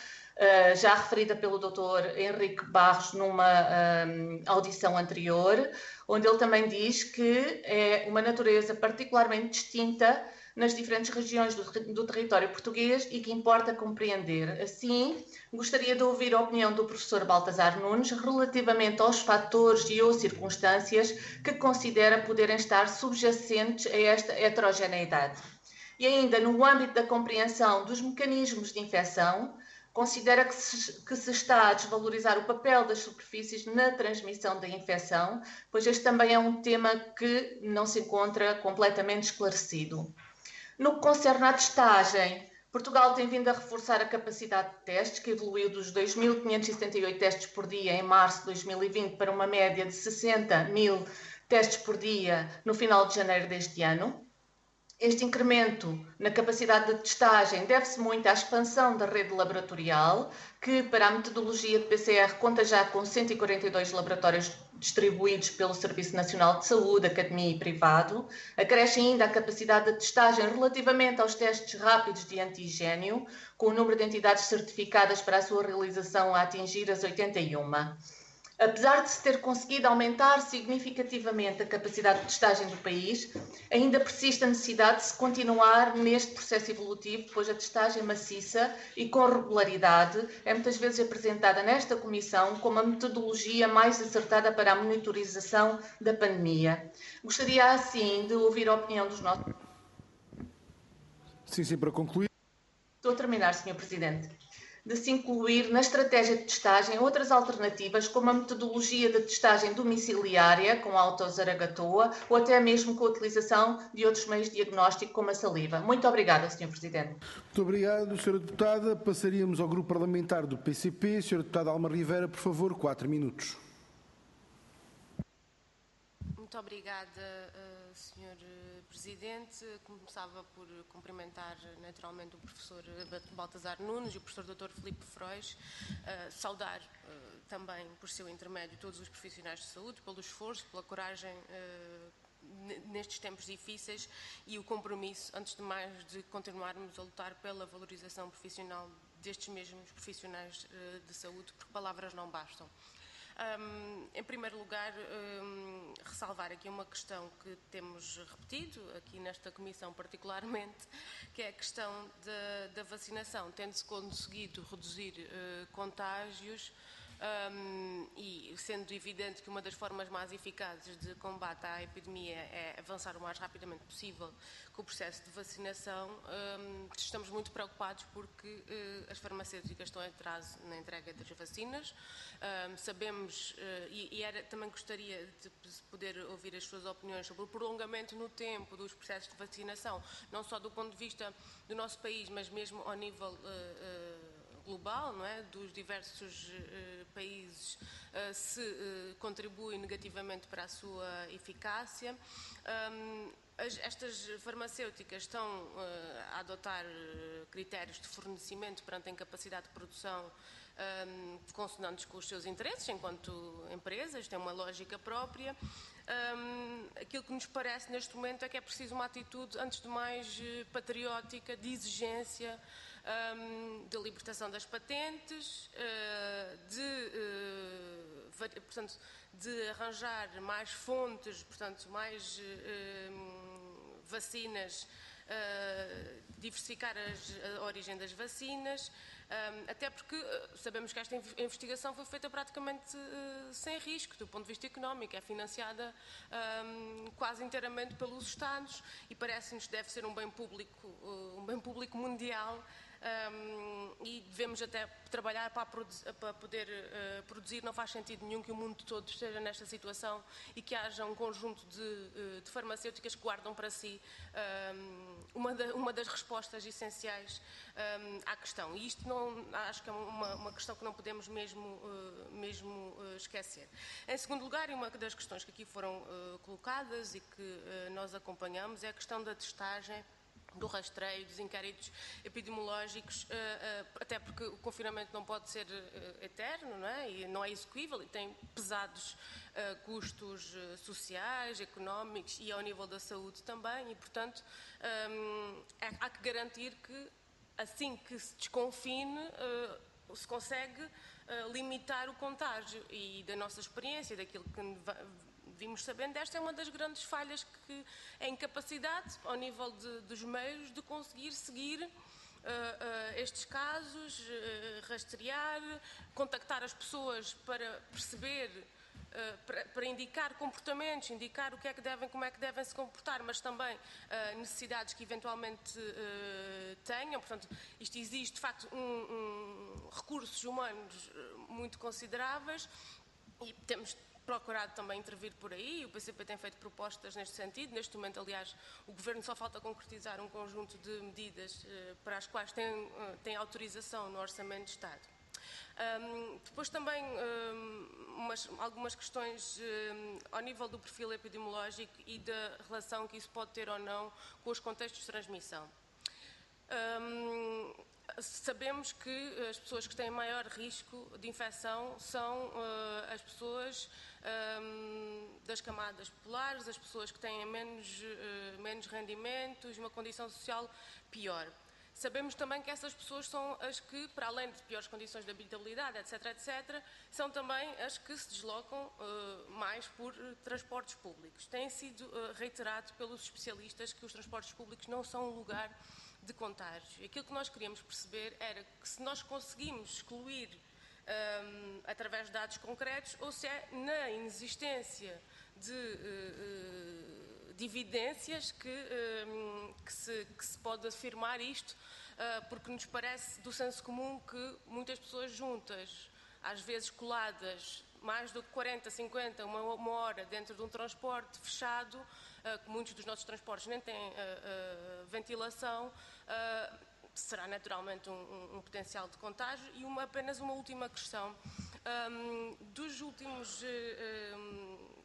já referida pelo doutor Henrique Barros numa um, audição anterior, onde ele também diz que é uma natureza particularmente distinta nas diferentes regiões do, do território português e que importa compreender. Assim, gostaria de ouvir a opinião do professor Baltazar Nunes relativamente aos fatores e ou circunstâncias que considera poderem estar subjacentes a esta heterogeneidade. E ainda, no âmbito da compreensão dos mecanismos de infecção, considera que se, que se está a desvalorizar o papel das superfícies na transmissão da infecção, pois este também é um tema que não se encontra completamente esclarecido. No que concerne à testagem, Portugal tem vindo a reforçar a capacidade de testes, que evoluiu dos dois mil quinhentos e setenta e oito testes por dia em março de dois mil e vinte para uma média de sessenta mil testes por dia no final de janeiro deste ano. Este incremento na capacidade de testagem deve-se muito à expansão da rede laboratorial, que para a metodologia de P C R conta já com cento e quarenta e dois laboratórios distribuídos pelo Serviço Nacional de Saúde, academia e privado. Acresce ainda a capacidade de testagem relativamente aos testes rápidos de antigênio, com o número de entidades certificadas para a sua realização a atingir as oitenta e uma. Apesar de se ter conseguido aumentar significativamente a capacidade de testagem do país, ainda persiste a necessidade de se continuar neste processo evolutivo, pois a testagem maciça e com regularidade é muitas vezes apresentada nesta comissão como a metodologia mais acertada para a monitorização da pandemia. Gostaria, assim, de ouvir a opinião dos nossos... Sim, sim, para concluir. Estou a terminar, senhor Presidente. De se incluir na estratégia de testagem outras alternativas, como a metodologia de testagem domiciliária, com a autozaragatoa, ou até mesmo com a utilização de outros meios de diagnóstico, como a saliva. Muito obrigada, senhor Presidente. Muito obrigado, senhora Deputada. Passaríamos ao Grupo Parlamentar do P C P. senhora Deputada Alma Rivera, por favor, quatro minutos. Muito obrigada, senhor Presidente. Começava por cumprimentar naturalmente o professor Baltazar Nunes e o professor doutor Filipe Frois, saudar também por seu intermédio todos os profissionais de saúde, pelo esforço, pela coragem nestes tempos difíceis e o compromisso, antes de mais, de continuarmos a lutar pela valorização profissional destes mesmos profissionais de saúde, porque palavras não bastam. Um, em primeiro lugar, um, ressalvar aqui uma questão que temos repetido, aqui nesta comissão particularmente, que é a questão da, da vacinação. Tendo-se conseguido reduzir uh, contágios um, e sendo evidente que uma das formas mais eficazes de combate à epidemia é avançar o mais rapidamente possível com o processo de vacinação, um, estamos muito preocupados porque uh, as farmacêuticas estão em atraso na entrega das vacinas. Um, sabemos E, e era, também gostaria de poder ouvir as suas opiniões sobre o prolongamento no tempo dos processos de vacinação, não só do ponto de vista do nosso país, mas mesmo ao nível uh, uh, global, não é? Dos diversos uh, países, uh, se uh, contribui negativamente para a sua eficácia. Um, As, estas farmacêuticas estão uh, a adotar uh, critérios de fornecimento perante a incapacidade de produção um, consonantes com os seus interesses enquanto empresas, têm uma lógica própria. Um, aquilo que nos parece neste momento é que é preciso uma atitude, antes de mais, uh, patriótica, de exigência, um, de libertação das patentes, uh, de, uh, portanto, de arranjar mais fontes, portanto, mais uh, vacinas, uh, diversificar as, a origem das vacinas, um, até porque uh, sabemos que esta investigação foi feita praticamente uh, sem risco, do ponto de vista económico, é financiada um, quase inteiramente pelos Estados e parece-nos que deve ser um bem público, uh, um bem público mundial. Um, e devemos até trabalhar para, para poder uh, produzir. Não faz sentido nenhum que o mundo todo esteja nesta situação e que haja um conjunto de, uh, de farmacêuticas que guardam para si um, uma, da, uma das respostas essenciais um, à questão. E isto não, acho que é uma, uma questão que não podemos mesmo, uh, mesmo uh, esquecer. Em segundo lugar, e uma das questões que aqui foram uh, colocadas e que uh, nós acompanhamos é a questão da testagem, do rastreio, dos inquéritos epidemiológicos, até porque o confinamento não pode ser eterno, não é? E não é execuível e tem pesados custos sociais, económicos e ao nível da saúde também e, portanto, há que garantir que assim que se desconfine se consegue limitar o contágio e da nossa experiência, daquilo que vimos sabendo, esta é uma das grandes falhas, que é a incapacidade, ao nível de, dos meios, de conseguir seguir uh, uh, estes casos, uh, rastrear, contactar as pessoas para perceber, uh, para, para indicar comportamentos, indicar o que é que devem, como é que devem se comportar, mas também uh, necessidades que eventualmente uh, tenham. Portanto, isto exige, de facto, um, um, recursos humanos muito consideráveis e temos procurado também intervir por aí. O P C P tem feito propostas neste sentido. Neste momento, aliás, o Governo só falta concretizar um conjunto de medidas uh, para as quais tem, uh, tem autorização no Orçamento de Estado. Um, depois também um, umas, algumas questões um, ao nível do perfil epidemiológico e da relação que isso pode ter ou não com os contextos de transmissão. Um, Sabemos que as pessoas que têm maior risco de infecção são uh, as pessoas um, das camadas populares, as pessoas que têm menos, uh, menos rendimentos, uma condição social pior. Sabemos também que essas pessoas são as que, para além de piores condições de habitabilidade, etc, etcétera, são também as que se deslocam uh, mais por uh, transportes públicos. Tem sido uh, reiterado pelos especialistas que os transportes públicos não são um lugar de contágio. Aquilo que nós queríamos perceber era que se nós conseguimos excluir um, através de dados concretos ou se é na inexistência de, uh, de evidências que, um, que, se, que se pode afirmar isto, uh, porque nos parece do senso comum que muitas pessoas juntas, às vezes coladas, mais do que quarenta, cinquenta, uma, uma hora dentro de um transporte fechado, uh, que muitos dos nossos transportes nem têm uh, uh, ventilação, uh, será naturalmente um, um, um potencial de contágio. E uma, apenas uma última questão. Um, dos últimos uh, um,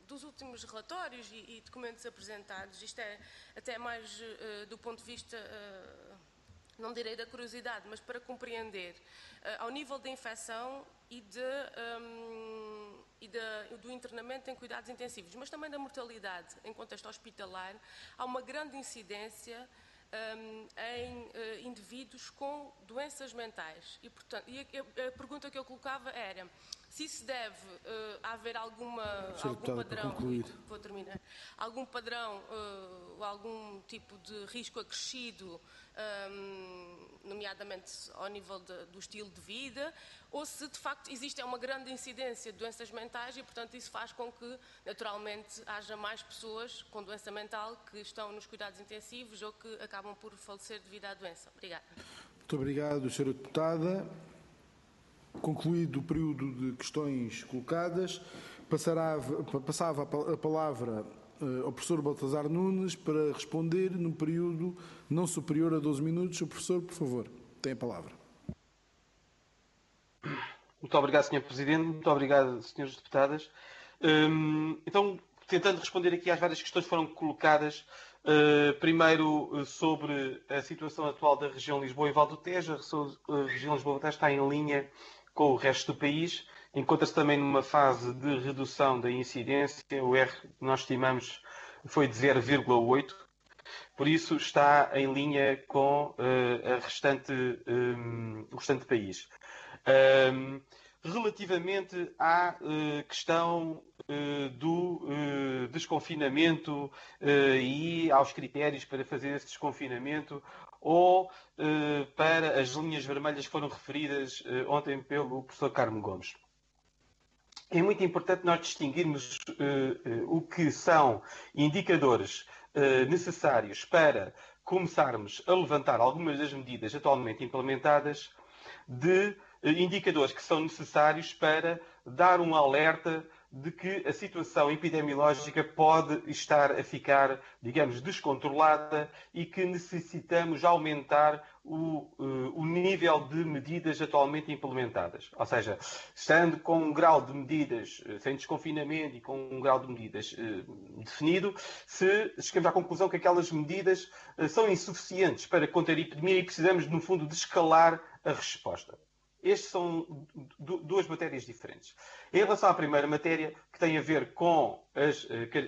dos últimos relatórios e, e documentos apresentados, isto é até mais uh, do ponto de vista, uh, não direi da curiosidade, mas para compreender uh, ao nível da infecção e, de, um, e de, do internamento em cuidados intensivos, mas também da mortalidade em contexto hospitalar, há uma grande incidência um, em uh, indivíduos com doenças mentais. E, portanto, e a, a pergunta que eu colocava era se isso deve uh, haver alguma, algum padrão, vou terminar, algum padrão uh, ou algum tipo de risco acrescido, um, nomeadamente ao nível de, do estilo de vida, ou se de facto existe uma grande incidência de doenças mentais e, portanto, isso faz com que, naturalmente, haja mais pessoas com doença mental que estão nos cuidados intensivos ou que acabam por falecer devido à doença. Obrigada. Muito obrigado, senhora Deputada. Concluído o período de questões colocadas, passará, passava a palavra ao professor Baltazar Nunes para responder num período não superior a doze minutos. O professor, por favor, tem a palavra. Muito obrigado, senhor Presidente. Muito obrigado, senhores deputadas. Hum, então, tentando responder aqui às várias questões que foram colocadas, uh, primeiro uh, sobre a situação atual da região Lisboa e Val do Tejo. A região Lisboa e Val do Tejo está em linha com o resto do país, encontra-se também numa fase de redução da incidência. O R que nós estimamos foi de zero vírgula oito, por isso está em linha com uh, a restante, um, o restante país. Um, relativamente à uh, questão uh, do uh, desconfinamento uh, e aos critérios para fazer esse desconfinamento, ou uh, para as linhas vermelhas que foram referidas uh, ontem pelo professor Carmo Gomes. É muito importante nós distinguirmos uh, uh, o que são indicadores uh, necessários para começarmos a levantar algumas das medidas atualmente implementadas de uh, indicadores que são necessários para dar um alerta de que a situação epidemiológica pode estar a ficar, digamos, descontrolada e que necessitamos aumentar o, o nível de medidas atualmente implementadas. Ou seja, estando com um grau de medidas sem desconfinamento e com um grau de medidas eh, definido, se chegamos à conclusão que aquelas medidas eh, são insuficientes para conter a epidemia e precisamos, no fundo, de escalar a resposta. Estas são duas matérias diferentes. Em relação à primeira matéria, que tem a ver com as,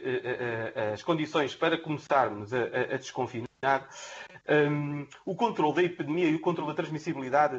as condições para começarmos a, a desconfinar, um, o controle da epidemia e o controle da transmissibilidade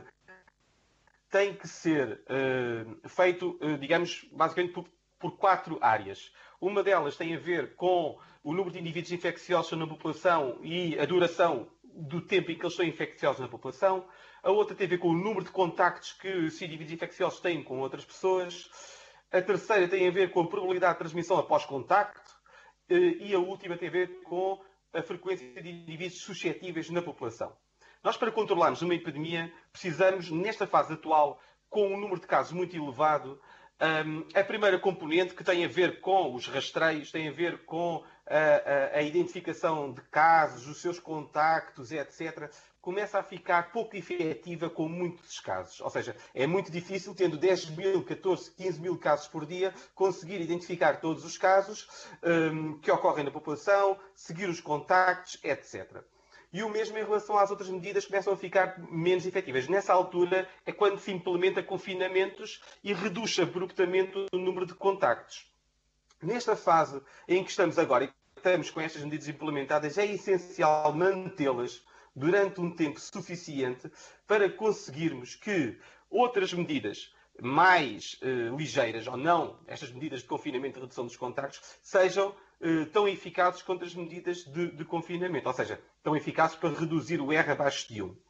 tem que ser uh, feito, uh, digamos, basicamente por, por quatro áreas. Uma delas tem a ver com o número de indivíduos infecciosos na população e a duração do tempo em que eles estão infecciosos na população. A outra tem a ver com o número de contactos que os indivíduos infecciosos têm com outras pessoas. A terceira tem a ver com a probabilidade de transmissão após contacto. E a última tem a ver com a frequência de indivíduos suscetíveis na população. Nós, para controlarmos uma epidemia, precisamos, nesta fase atual, com um número de casos muito elevado, a primeira componente, que tem a ver com os rastreios, tem a ver com a, a, a identificação de casos, os seus contactos, etcétera, começa a ficar pouco efetiva com muitos casos. Ou seja, é muito difícil, tendo dez mil, catorze, quinze mil casos por dia, conseguir identificar todos os casos um, que ocorrem na população, seguir os contactos, etcétera. E o mesmo em relação às outras medidas que começam a ficar menos efetivas. Nessa altura é quando se implementa confinamentos e reduz abruptamente o número de contactos. Nesta fase em que estamos agora e estamos com estas medidas implementadas, é essencial mantê-las durante um tempo suficiente para conseguirmos que outras medidas mais uh, ligeiras ou não, estas medidas de confinamento e redução dos contactos, sejam uh, tão eficazes quanto as medidas de, de confinamento, ou seja, tão eficazes para reduzir o R abaixo de um. Uh,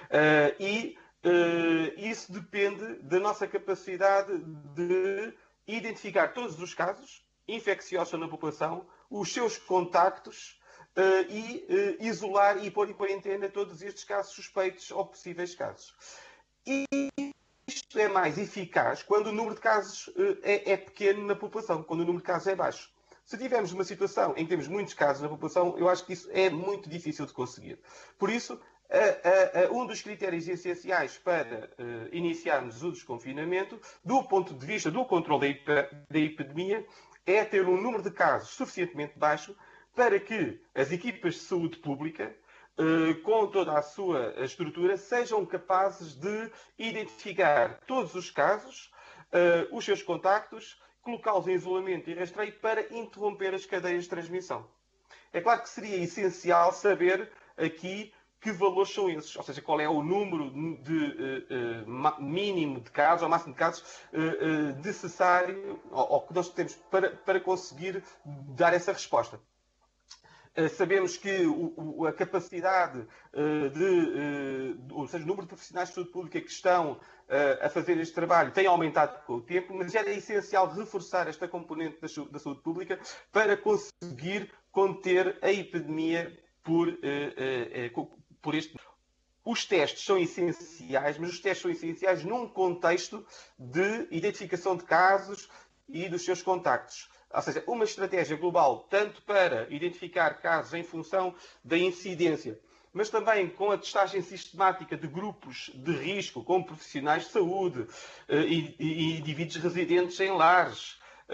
e uh, isso depende da nossa capacidade de identificar todos os casos infecciosos na população, os seus contactos, Uh, e uh, isolar e pôr em quarentena todos estes casos suspeitos ou possíveis casos. E isto é mais eficaz quando o número de casos uh, é, é pequeno na população, quando o número de casos é baixo. Se tivermos uma situação em que temos muitos casos na população, eu acho que isso é muito difícil de conseguir. Por isso, uh, uh, uh, um dos critérios essenciais para uh, iniciarmos o desconfinamento, do ponto de vista do controle da, ep da epidemia, é ter um número de casos suficientemente baixo para que as equipas de saúde pública, com toda a sua estrutura, sejam capazes de identificar todos os casos, os seus contactos, colocá-los em isolamento e rastreio para interromper as cadeias de transmissão. É claro que seria essencial saber aqui que valores são esses, ou seja, qual é o número de uh, uh, mínimo de casos, ou máximo de casos uh, uh, necessário, ou, ou que nós temos para, para conseguir dar essa resposta. Uh, sabemos que o, o, a capacidade uh, de, uh, ou seja, o número de profissionais de saúde pública que estão uh, a fazer este trabalho tem aumentado com o tempo, mas era essencial reforçar esta componente da, da saúde pública para conseguir conter a epidemia por, uh, uh, uh, por este. Os testes são essenciais, mas os testes são essenciais num contexto de identificação de casos e dos seus contactos. Ou seja, uma estratégia global, tanto para identificar casos em função da incidência, mas também com a testagem sistemática de grupos de risco, como profissionais de saúde e, e indivíduos residentes em lares,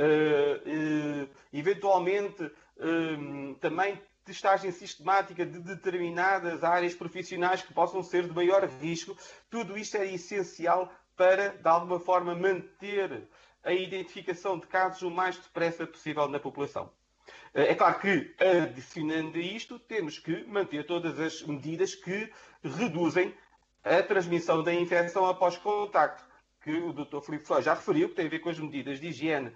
eventualmente também testagem sistemática de determinadas áreas profissionais que possam ser de maior risco. Tudo isto é essencial para, de alguma forma, manter a identificação de casos o mais depressa possível na população. É claro que, adicionando a isto, temos que manter todas as medidas que reduzem a transmissão da infecção após contacto, que o doutor Filipe Frois já referiu, que tem a ver com as medidas de higiene,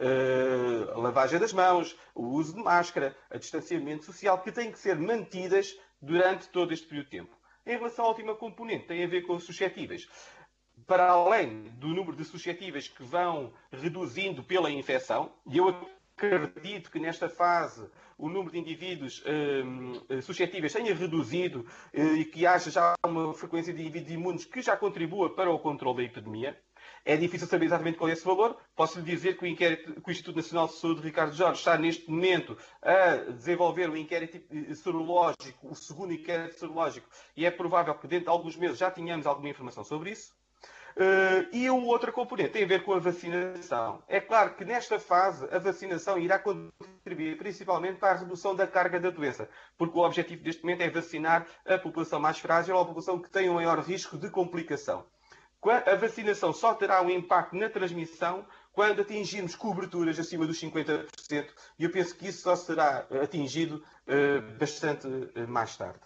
a lavagem das mãos, o uso de máscara, a distanciamento social, que têm que ser mantidas durante todo este período de tempo. Em relação à última componente, tem a ver com os suscetíveis. Para além do número de suscetíveis que vão reduzindo pela infecção, e eu acredito que nesta fase o número de indivíduos eh, suscetíveis tenha reduzido eh, e que haja já uma frequência de indivíduos imunes que já contribua para o controle da epidemia. É difícil saber exatamente qual é esse valor. Posso lhe dizer que o, inquérito, que o Instituto Nacional de Saúde, Ricardo Jorge, está neste momento a desenvolver o inquérito sorológico, o segundo inquérito sorológico, e é provável que dentro de alguns meses já tenhamos alguma informação sobre isso. Uh, e o outro componente tem a ver com a vacinação. É claro que nesta fase a vacinação irá contribuir principalmente para a redução da carga da doença, porque o objetivo deste momento é vacinar a população mais frágil, a população que tem um maior risco de complicação. A vacinação só terá um impacto na transmissão quando atingirmos coberturas acima dos cinquenta por cento, e eu penso que isso só será atingido uh, bastante uh, mais tarde.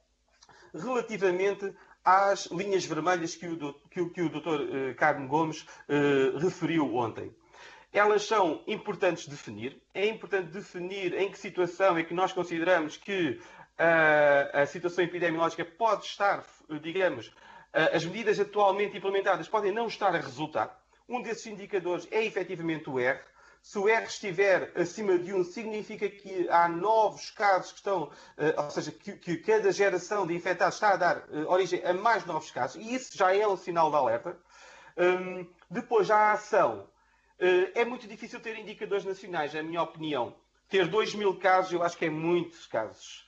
Relativamente às linhas vermelhas que o, que, que o doutor uh, Carmo Gomes uh, referiu ontem. Elas são importantes definir. É importante definir em que situação é que nós consideramos que uh, a situação epidemiológica pode estar, digamos, uh, as medidas atualmente implementadas podem não estar a resultar. Um desses indicadores é efetivamente o R. Se o R estiver acima de um, significa que há novos casos que estão, ou seja, que, que cada geração de infectados está a dar origem a mais novos casos, e isso já é um sinal de alerta. Um, depois, já a ação. Uh, é muito difícil ter indicadores nacionais, na minha opinião. Ter dois mil casos, eu acho que é muitos casos.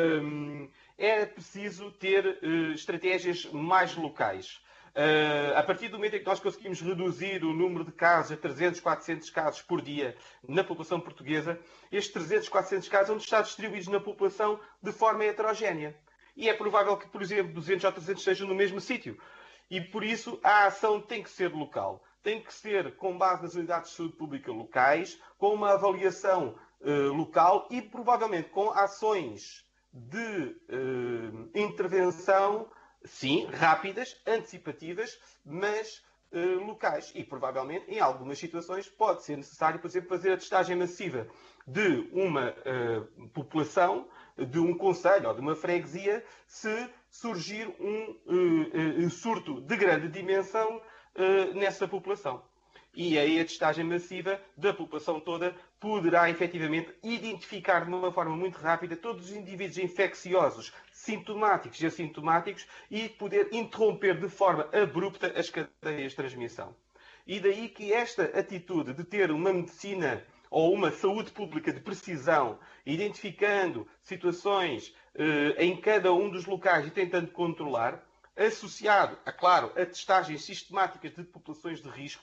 Um, é preciso ter uh, estratégias mais locais. Uh, a partir do momento em que nós conseguimos reduzir o número de casos a trezentos, quatrocentos casos por dia na população portuguesa, estes trezentos, quatrocentos casos vão estar distribuídos na população de forma heterogénea. E é provável que, por exemplo, duzentos ou trezentos estejam no mesmo sítio. E, por isso, a ação tem que ser local. Tem que ser com base nas unidades de saúde pública locais, com uma avaliação uh, local e, provavelmente, com ações de uh, intervenção, sim, rápidas, antecipativas, mas uh, locais. E, provavelmente, em algumas situações, pode ser necessário, por exemplo, fazer a testagem massiva de uma uh, população, de um concelho ou de uma freguesia, se surgir um uh, uh, surto de grande dimensão uh, nessa população. E aí a testagem massiva da população toda poderá, efetivamente, identificar de uma forma muito rápida todos os indivíduos infecciosos, sintomáticos e assintomáticos, e poder interromper de forma abrupta as cadeias de transmissão. E daí que esta atitude de ter uma medicina ou uma saúde pública de precisão, identificando situações eh, em cada um dos locais e tentando controlar, associado, a, claro, a testagens sistemáticas de populações de risco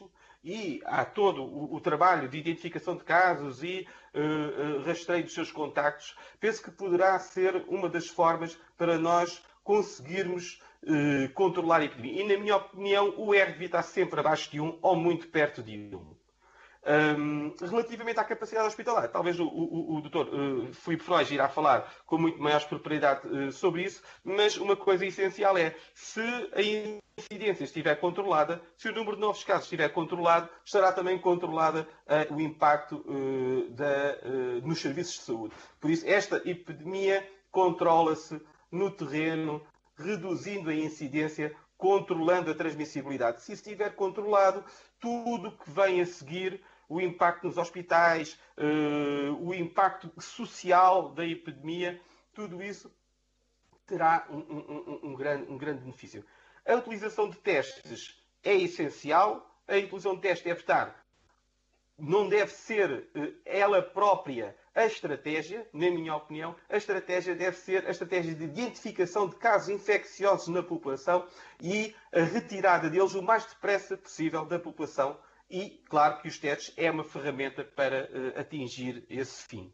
e há todo o, o trabalho de identificação de casos e uh, uh, rastreio dos seus contactos, penso que poderá ser uma das formas para nós conseguirmos uh, controlar a epidemia. E, na minha opinião, o R devia estar sempre abaixo de um ou muito perto de um. Um, relativamente à capacidade hospitalar, talvez o, o, o doutor uh, Filipe Frois irá falar com muito maior propriedade uh, sobre isso, mas uma coisa essencial é, se a incidência estiver controlada, se o número de novos casos estiver controlado, estará também controlada uh, o impacto uh, da, uh, nos serviços de saúde. Por isso, esta epidemia controla-se no terreno, reduzindo a incidência, controlando a transmissibilidade. Se estiver controlado, tudo que vem a seguir, o impacto nos hospitais, uh, o impacto social da epidemia, tudo isso terá um, um, um, um, grande, um grande benefício. A utilização de testes é essencial, a utilização de testes deve estar, não deve ser uh, ela própria a estratégia, na minha opinião, a estratégia deve ser a estratégia de identificação de casos infecciosos na população e a retirada deles o mais depressa possível da população. E, claro, que os testes é uma ferramenta para uh, atingir esse fim.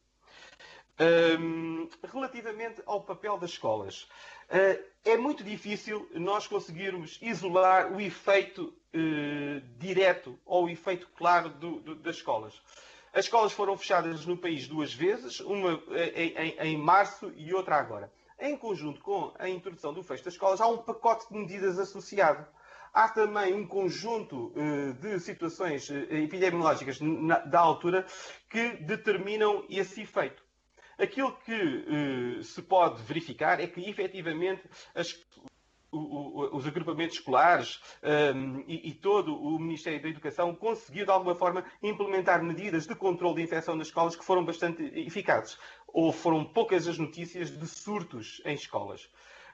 Um, relativamente ao papel das escolas, uh, é muito difícil nós conseguirmos isolar o efeito uh, direto ou o efeito claro do, do, das escolas. As escolas foram fechadas no país duas vezes, uma em, em, em março e outra agora. Em conjunto com a introdução do fecho das escolas, há um pacote de medidas associado. Há também um conjunto uh, de situações uh, epidemiológicas na, da altura que determinam esse efeito. Aquilo que uh, se pode verificar é que, efetivamente, as, o, o, os agrupamentos escolares um, e, e todo o Ministério da Educação conseguiu, de alguma forma, implementar medidas de controle de infecção nas escolas que foram bastante eficazes. Ou foram poucas as notícias de surtos em escolas.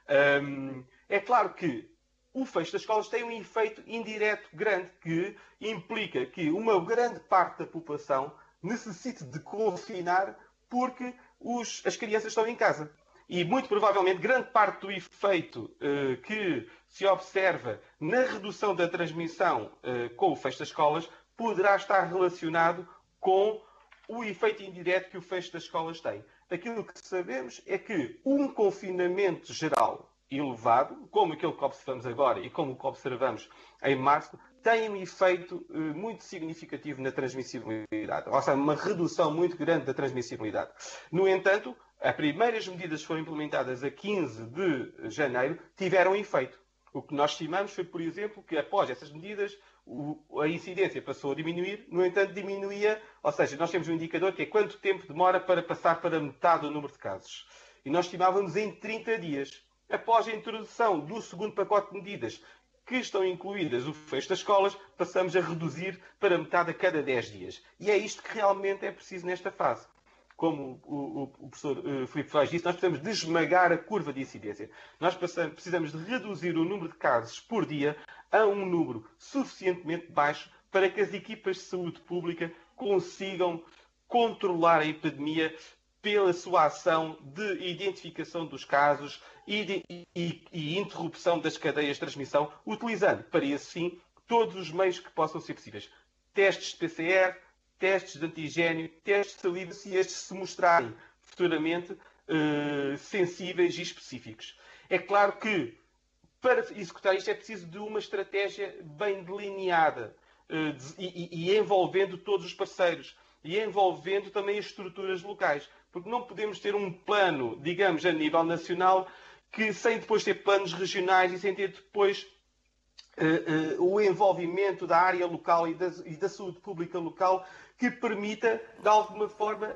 Um, é claro que o fecho das escolas tem um efeito indireto grande, que implica que uma grande parte da população necessite de confinar porque os, as crianças estão em casa. E, muito provavelmente, grande parte do efeito eh, que se observa na redução da transmissão eh, com o fecho das escolas poderá estar relacionado com o efeito indireto que o fecho das escolas tem. Aquilo que sabemos é que um confinamento geral elevado, como aquele que observamos agora e como o que observamos em março, tem um efeito uh, muito significativo na transmissibilidade, ou seja, uma redução muito grande da transmissibilidade. No entanto, as primeiras medidas que foram implementadas a quinze de janeiro tiveram efeito. O que nós estimamos foi, por exemplo, que após essas medidas o, a incidência passou a diminuir, no entanto diminuía, ou seja, nós temos um indicador que é quanto tempo demora para passar para metade do número de casos. E nós estimávamos em trinta dias. Após a introdução do segundo pacote de medidas, que estão incluídas o fecho das escolas, passamos a reduzir para metade a cada dez dias. E é isto que realmente é preciso nesta fase. Como o, o, o professor uh, Filipe Frois disse, nós precisamos de esmagar a curva de incidência. Nós passamos, precisamos de reduzir o número de casos por dia a um número suficientemente baixo para que as equipas de saúde pública consigam controlar a epidemia pela sua ação de identificação dos casos e, de, e, e interrupção das cadeias de transmissão, utilizando, para esse fim, todos os meios que possam ser possíveis. Testes de P C R, testes de antigénio, testes de saliva, se estes se mostrarem futuramente eh, sensíveis e específicos. É claro que, para executar isto, é preciso de uma estratégia bem delineada eh, de, e, e envolvendo todos os parceiros e envolvendo também as estruturas locais. Porque não podemos ter um plano, digamos, a nível nacional, que sem depois ter planos regionais e sem ter depois uh, uh, o envolvimento da área local e da, e da saúde pública local que permita, de alguma forma,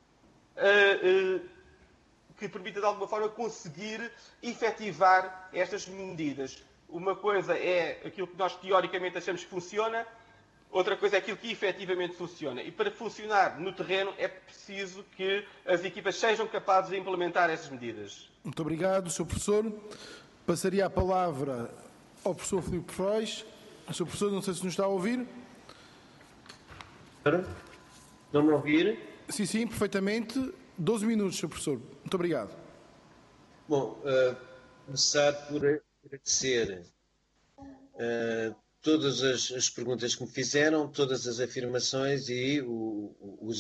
uh, uh, que permita, de alguma forma, conseguir efetivar estas medidas. Uma coisa é aquilo que nós teoricamente achamos que funciona, outra coisa é aquilo que efetivamente funciona. E para funcionar no terreno é preciso que as equipas sejam capazes de implementar essas medidas. Muito obrigado, senhor Professor. Passaria a palavra ao Professor Filipe Frois. senhor Professor, não sei se nos está a ouvir. Não me ouvir? Sim, sim, perfeitamente. doze minutos, senhor Professor. Muito obrigado. Bom, uh, começar por agradecer uh, todas as, as perguntas que me fizeram, todas as afirmações e o, o,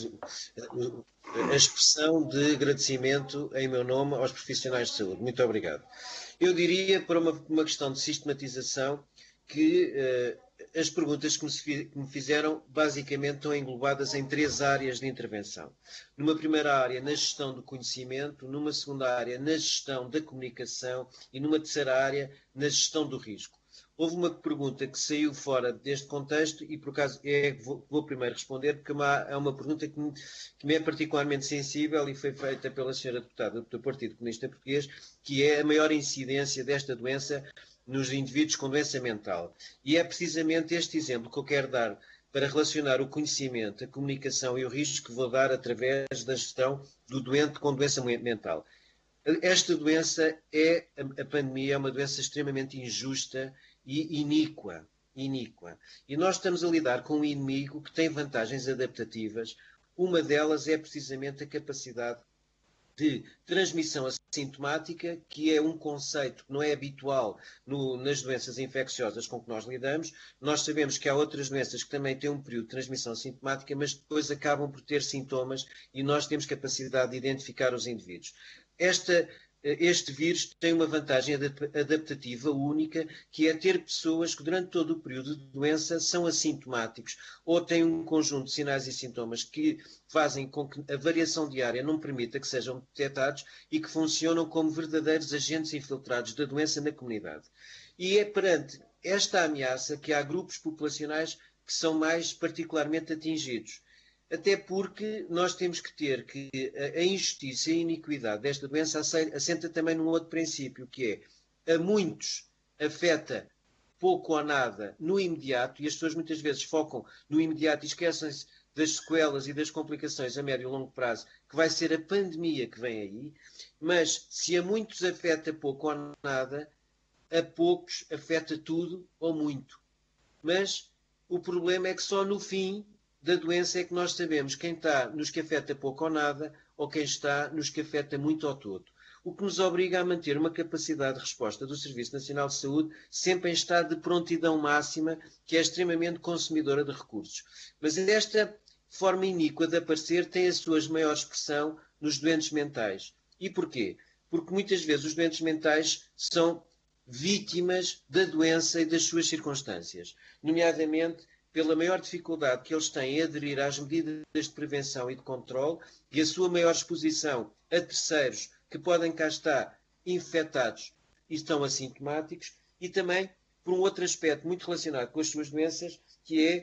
o, a expressão de agradecimento em meu nome aos profissionais de saúde. Muito obrigado. Eu diria, para uma, uma questão de sistematização, que uh, as perguntas que me, que me fizeram basicamente estão englobadas em três áreas de intervenção. Numa primeira área, na gestão do conhecimento, numa segunda área, na gestão da comunicação e numa terceira área, na gestão do risco. Houve uma pergunta que saiu fora deste contexto e, por acaso, é, vou, vou primeiro responder, porque é uma pergunta que me, que me é particularmente sensível e foi feita pela senhora deputada do Partido Comunista Português, que é a maior incidência desta doença nos indivíduos com doença mental. E é precisamente este exemplo que eu quero dar para relacionar o conhecimento, a comunicação e o risco que vou dar através da gestão do doente com doença mental. Esta doença é, a pandemia é uma doença extremamente injusta e iníqua, iníqua. E nós estamos a lidar com um inimigo que tem vantagens adaptativas. Uma delas é precisamente a capacidade de transmissão assintomática, que é um conceito que não é habitual no, nas doenças infecciosas com que nós lidamos. Nós sabemos que há outras doenças que também têm um período de transmissão assintomática, mas depois acabam por ter sintomas e nós temos capacidade de identificar os indivíduos. Esta Este vírus tem uma vantagem adaptativa única, que é ter pessoas que durante todo o período de doença são assintomáticos ou têm um conjunto de sinais e sintomas que fazem com que a variação diária não permita que sejam detectados e que funcionam como verdadeiros agentes infiltrados da doença na comunidade. E é perante esta ameaça que há grupos populacionais que são mais particularmente atingidos. Até porque nós temos que ter que a injustiça e a iniquidade desta doença assenta também num outro princípio, que é, a muitos afeta pouco ou nada no imediato, e as pessoas muitas vezes focam no imediato e esquecem-se das sequelas e das complicações a médio e longo prazo, que vai ser a pandemia que vem aí, mas se a muitos afeta pouco ou nada, a poucos afeta tudo ou muito. Mas o problema é que só no fim da doença é que nós sabemos quem está nos que afeta pouco ou nada ou quem está nos que afeta muito ou todo. O que nos obriga a manter uma capacidade de resposta do Serviço Nacional de Saúde sempre em estado de prontidão máxima, que é extremamente consumidora de recursos. Mas esta forma iníqua de aparecer tem a sua maior expressão nos doentes mentais. E porquê? Porque muitas vezes os doentes mentais são vítimas da doença e das suas circunstâncias, nomeadamente pela maior dificuldade que eles têm em aderir às medidas de prevenção e de controle e a sua maior exposição a terceiros que podem cá estar infectados e estão assintomáticos, e também por um outro aspecto muito relacionado com as suas doenças, que é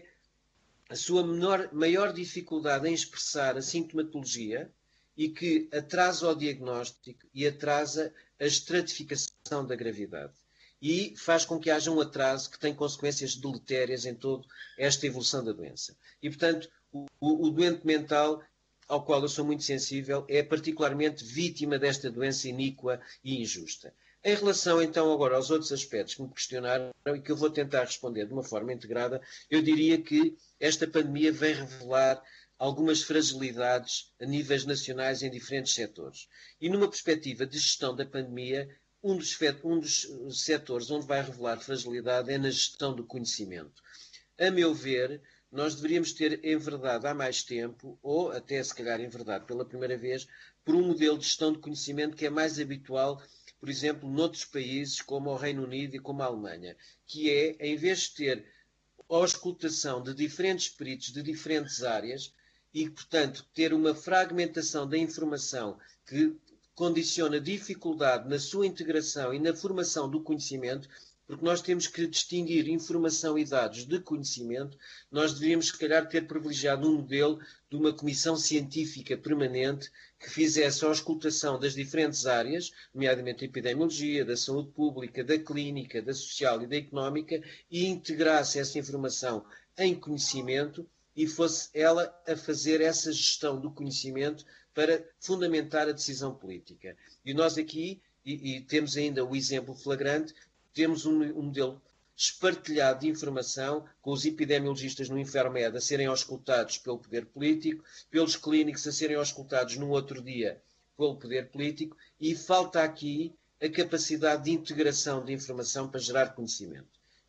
a sua menor, maior dificuldade em expressar a sintomatologia e que atrasa o diagnóstico e atrasa a estratificação da gravidade. E faz com que haja um atraso que tem consequências deletérias em toda esta evolução da doença. E, portanto, o, o, o doente mental, ao qual eu sou muito sensível, é particularmente vítima desta doença iníqua e injusta. Em relação, então, agora aos outros aspectos que me questionaram e que eu vou tentar responder de uma forma integrada, eu diria que esta pandemia vem revelar algumas fragilidades a níveis nacionais em diferentes setores. E numa perspectiva de gestão da pandemia, Um dos, um dos setores onde vai revelar fragilidade é na gestão do conhecimento. A meu ver, nós deveríamos ter enverdado há mais tempo, ou até se calhar enverdado pela primeira vez, por um modelo de gestão de conhecimento que é mais habitual, por exemplo, noutros países como o Reino Unido e como a Alemanha, que é, em vez de ter a auscultação de diferentes peritos de diferentes áreas e, portanto, ter uma fragmentação da informação que condiciona dificuldade na sua integração e na formação do conhecimento, porque nós temos que distinguir informação e dados de conhecimento. Nós deveríamos, se calhar, ter privilegiado um modelo de uma comissão científica permanente que fizesse a auscultação das diferentes áreas, nomeadamente a epidemiologia, da saúde pública, da clínica, da social e da económica, e integrasse essa informação em conhecimento e fosse ela a fazer essa gestão do conhecimento para fundamentar a decisão política. E nós aqui, e, e temos ainda o exemplo flagrante, temos um, um modelo espartilhado de informação, com os epidemiologistas no Infermed a serem auscultados pelo poder político, pelos clínicos a serem auscultados num outro dia pelo poder político, e falta aqui a capacidade de integração de informação para gerar conhecimento.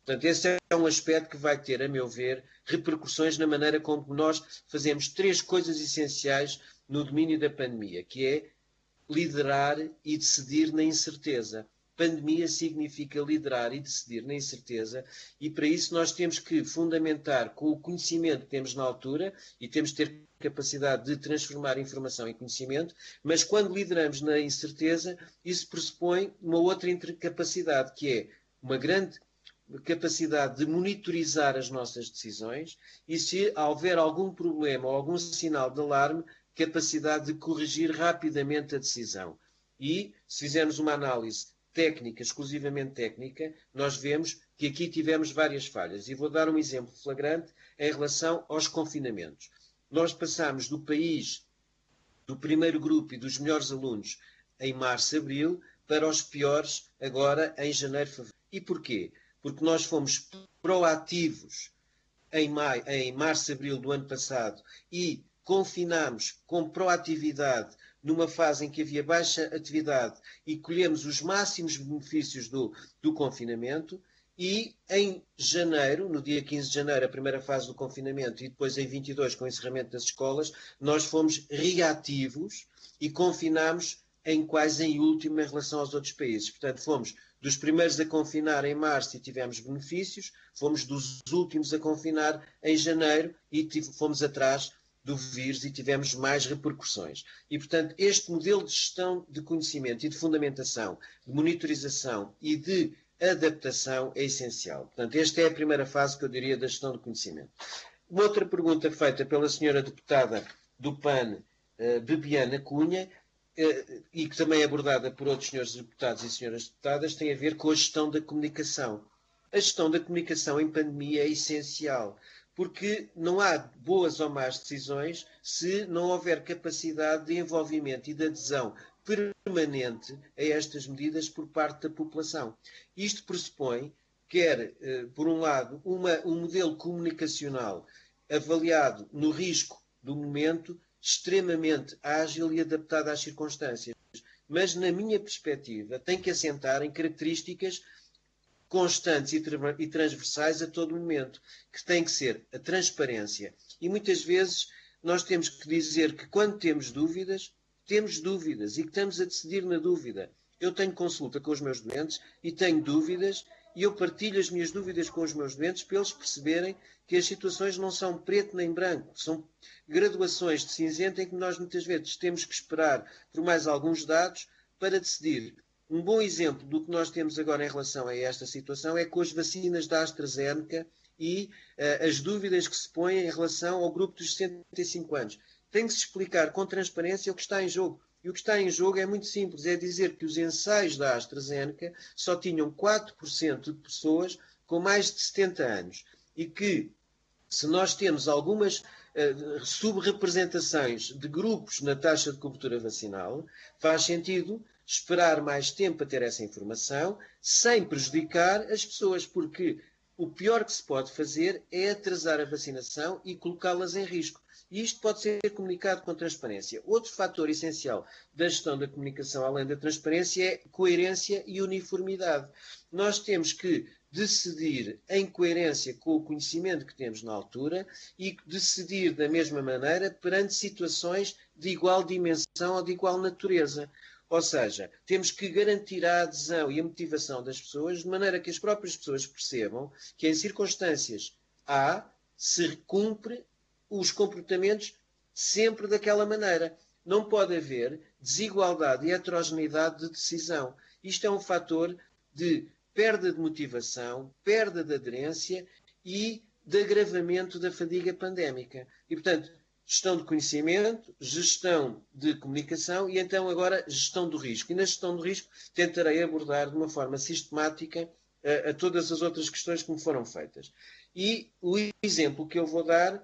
Portanto, esse é um aspecto que vai ter, a meu ver, repercussões na maneira como nós fazemos três coisas essenciais no domínio da pandemia, que é liderar e decidir na incerteza. Pandemia significa liderar e decidir na incerteza, e para isso nós temos que fundamentar com o conhecimento que temos na altura, e temos que ter capacidade de transformar informação em conhecimento, mas quando lideramos na incerteza, isso pressupõe uma outra capacidade, que é uma grande capacidade de monitorizar as nossas decisões e, se houver algum problema ou algum sinal de alarme, capacidade de corrigir rapidamente a decisão. E, se fizermos uma análise técnica, exclusivamente técnica, nós vemos que aqui tivemos várias falhas. E vou dar um exemplo flagrante em relação aos confinamentos. Nós passámos do país do primeiro grupo e dos melhores alunos em março, abril, para os piores agora em janeiro, fevereiro. E porquê? Porque nós fomos proativos em, maio, em março, abril do ano passado e confinámos com proatividade numa fase em que havia baixa atividade e colhemos os máximos benefícios do, do confinamento. E em janeiro, no dia quinze de janeiro, a primeira fase do confinamento, e depois em vinte e dois, com o encerramento das escolas, nós fomos reativos e confinámos em quase em último em relação aos outros países. Portanto, fomos dos primeiros a confinar em março e tivemos benefícios, fomos dos últimos a confinar em janeiro e fomos atrás do vírus e tivemos mais repercussões. E, portanto, este modelo de gestão de conhecimento e de fundamentação, de monitorização e de adaptação é essencial. Portanto, esta é a primeira fase que eu diria da gestão do conhecimento. Uma outra pergunta feita pela senhora deputada do P A N, uh, Bebiana Cunha, e que também é abordada por outros senhores deputados e senhoras deputadas, tem a ver com a gestão da comunicação. A gestão da comunicação em pandemia é essencial, porque não há boas ou más decisões se não houver capacidade de envolvimento e de adesão permanente a estas medidas por parte da população. Isto pressupõe, quer, por um lado, uma, um modelo comunicacional avaliado no risco do momento, extremamente ágil e adaptado às circunstâncias. Mas, na minha perspectiva, tem que assentar em características constantes e transversais a todo momento, que tem que ser a transparência. E muitas vezes nós temos que dizer que quando temos dúvidas, temos dúvidas e que estamos a decidir na dúvida. Eu tenho consulta com os meus doentes e tenho dúvidas e eu partilho as minhas dúvidas com os meus doentes para eles perceberem que as situações não são preto nem branco, são graduações de cinzento em que nós muitas vezes temos que esperar por mais alguns dados para decidir. Um bom exemplo do que nós temos agora em relação a esta situação é com as vacinas da AstraZeneca e uh, as dúvidas que se põem em relação ao grupo dos sessenta e cinco anos. Tem que se explicar com transparência o que está em jogo. E o que está em jogo é muito simples, é dizer que os ensaios da AstraZeneca só tinham quatro por cento de pessoas com mais de setenta anos. E que, se nós temos algumas uh, subrepresentações de grupos na taxa de cobertura vacinal, faz sentido esperar mais tempo a ter essa informação, sem prejudicar as pessoas, porque o pior que se pode fazer é atrasar a vacinação e colocá-las em risco. E isto pode ser comunicado com transparência. Outro fator essencial da gestão da comunicação, além da transparência, é coerência e uniformidade. Nós temos que decidir em coerência com o conhecimento que temos na altura e decidir da mesma maneira perante situações de igual dimensão ou de igual natureza. Ou seja, temos que garantir a adesão e a motivação das pessoas de maneira que as próprias pessoas percebam que em circunstâncias A se cumpre os comportamentos sempre daquela maneira. Não pode haver desigualdade e heterogeneidade de decisão. Isto é um fator de perda de motivação, perda de aderência e de agravamento da fadiga pandémica. E, portanto, gestão de conhecimento, gestão de comunicação e, então, agora, gestão do risco. E na gestão do risco tentarei abordar de uma forma sistemática a, a todas as outras questões que me foram feitas. E o exemplo que eu vou dar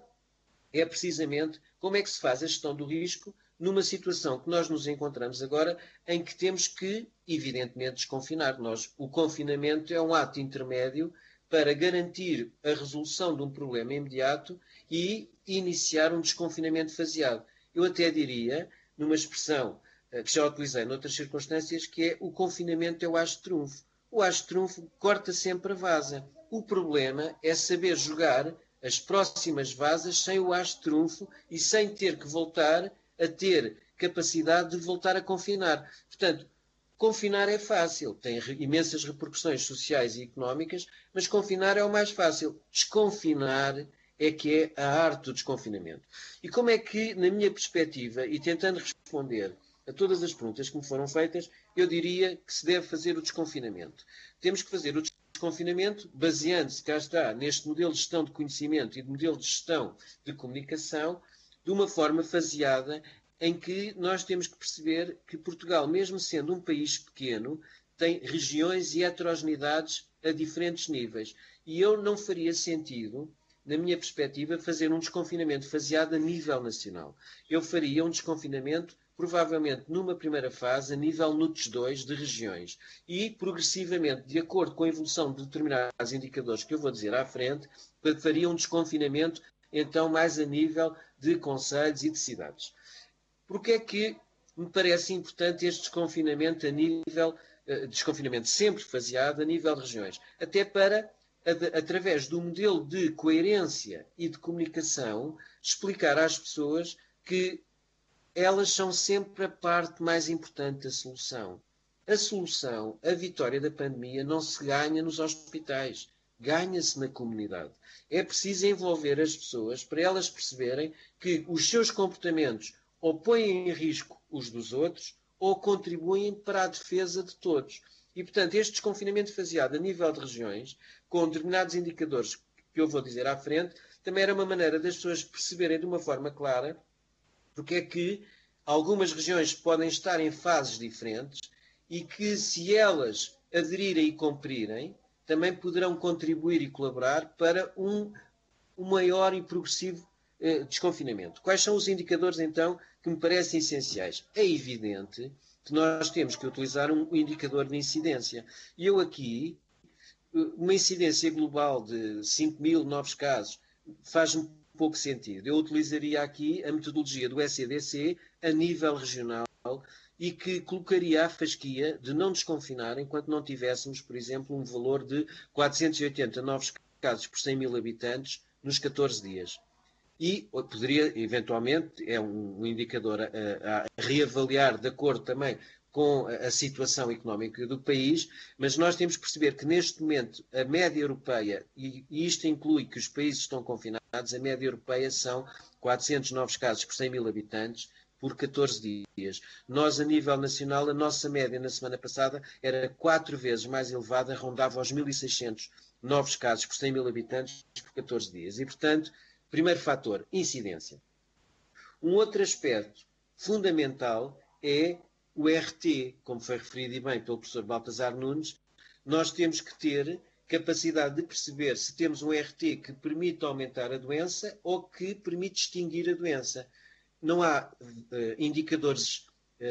é precisamente como é que se faz a gestão do risco numa situação que nós nos encontramos agora em que temos que, evidentemente, desconfinar. Nós, o confinamento é um ato intermédio para garantir a resolução de um problema imediato e iniciar um desconfinamento faseado. Eu até diria, numa expressão que já utilizei noutras circunstâncias, que é o confinamento é o as de trunfo. o as de trunfo corta sempre a vaza. O problema é saber jogar as próximas vazas sem o as de trunfo e sem ter que voltar a ter capacidade de voltar a confinar. Portanto, confinar é fácil, tem imensas repercussões sociais e económicas, mas confinar é o mais fácil. Desconfinar é que é a arte do desconfinamento. E como é que, na minha perspectiva, e tentando responder a todas as perguntas que me foram feitas, eu diria que se deve fazer o desconfinamento. Temos que fazer o desconfinamento baseando-se, cá está, neste modelo de gestão de conhecimento e de modelo de gestão de comunicação, de uma forma faseada, em que nós temos que perceber que Portugal, mesmo sendo um país pequeno, tem regiões e heterogeneidades a diferentes níveis. E eu não faria sentido, na minha perspectiva, fazer um desconfinamento faseado a nível nacional. Eu faria um desconfinamento, provavelmente, numa primeira fase, a nível N U T S dois de regiões. E, progressivamente, de acordo com a evolução de determinados indicadores que eu vou dizer à frente, faria um desconfinamento, então, mais a nível de concelhos e de cidades. Porque é que me parece importante este desconfinamento a nível, uh, desconfinamento sempre faseado a nível de regiões? Até para, a, através do modelo de coerência e de comunicação, explicar às pessoas que elas são sempre a parte mais importante da solução. A solução, a vitória da pandemia, não se ganha nos hospitais, ganha-se na comunidade. É preciso envolver as pessoas para elas perceberem que os seus comportamentos ou põem em risco os dos outros, ou contribuem para a defesa de todos. E, portanto, este desconfinamento faseado a nível de regiões, com determinados indicadores que eu vou dizer à frente, também era uma maneira das pessoas perceberem de uma forma clara porque é que algumas regiões podem estar em fases diferentes e que, se elas aderirem e cumprirem, também poderão contribuir e colaborar para um, um maior e progressivo eh, desconfinamento. Quais são os indicadores, então, que me parecem essenciais? É evidente que nós temos que utilizar um indicador de incidência. E eu aqui, uma incidência global de cinco mil novos casos, faz-me pouco sentido. Eu utilizaria aqui a metodologia do S E D C a nível regional e que colocaria a fasquia de não desconfinar enquanto não tivéssemos, por exemplo, um valor de quatrocentos e oitenta novos casos por cem mil habitantes nos catorze dias. E poderia, eventualmente, é um indicador a, a reavaliar de acordo também com a situação económica do país, mas nós temos que perceber que neste momento a média europeia, e isto inclui que os países estão confinados, a média europeia são quatrocentos novos casos por cem mil habitantes por catorze dias. Nós, a nível nacional, a nossa média na semana passada era quatro vezes mais elevada, rondava aos mil e seiscentos novos casos por cem mil habitantes por catorze dias. E, portanto, primeiro fator, incidência. Um outro aspecto fundamental é o R T, como foi referido e bem pelo professor Baltazar Nunes. Nós temos que ter capacidade de perceber se temos um R T que permite aumentar a doença ou que permite extinguir a doença. Não há uh, indicadores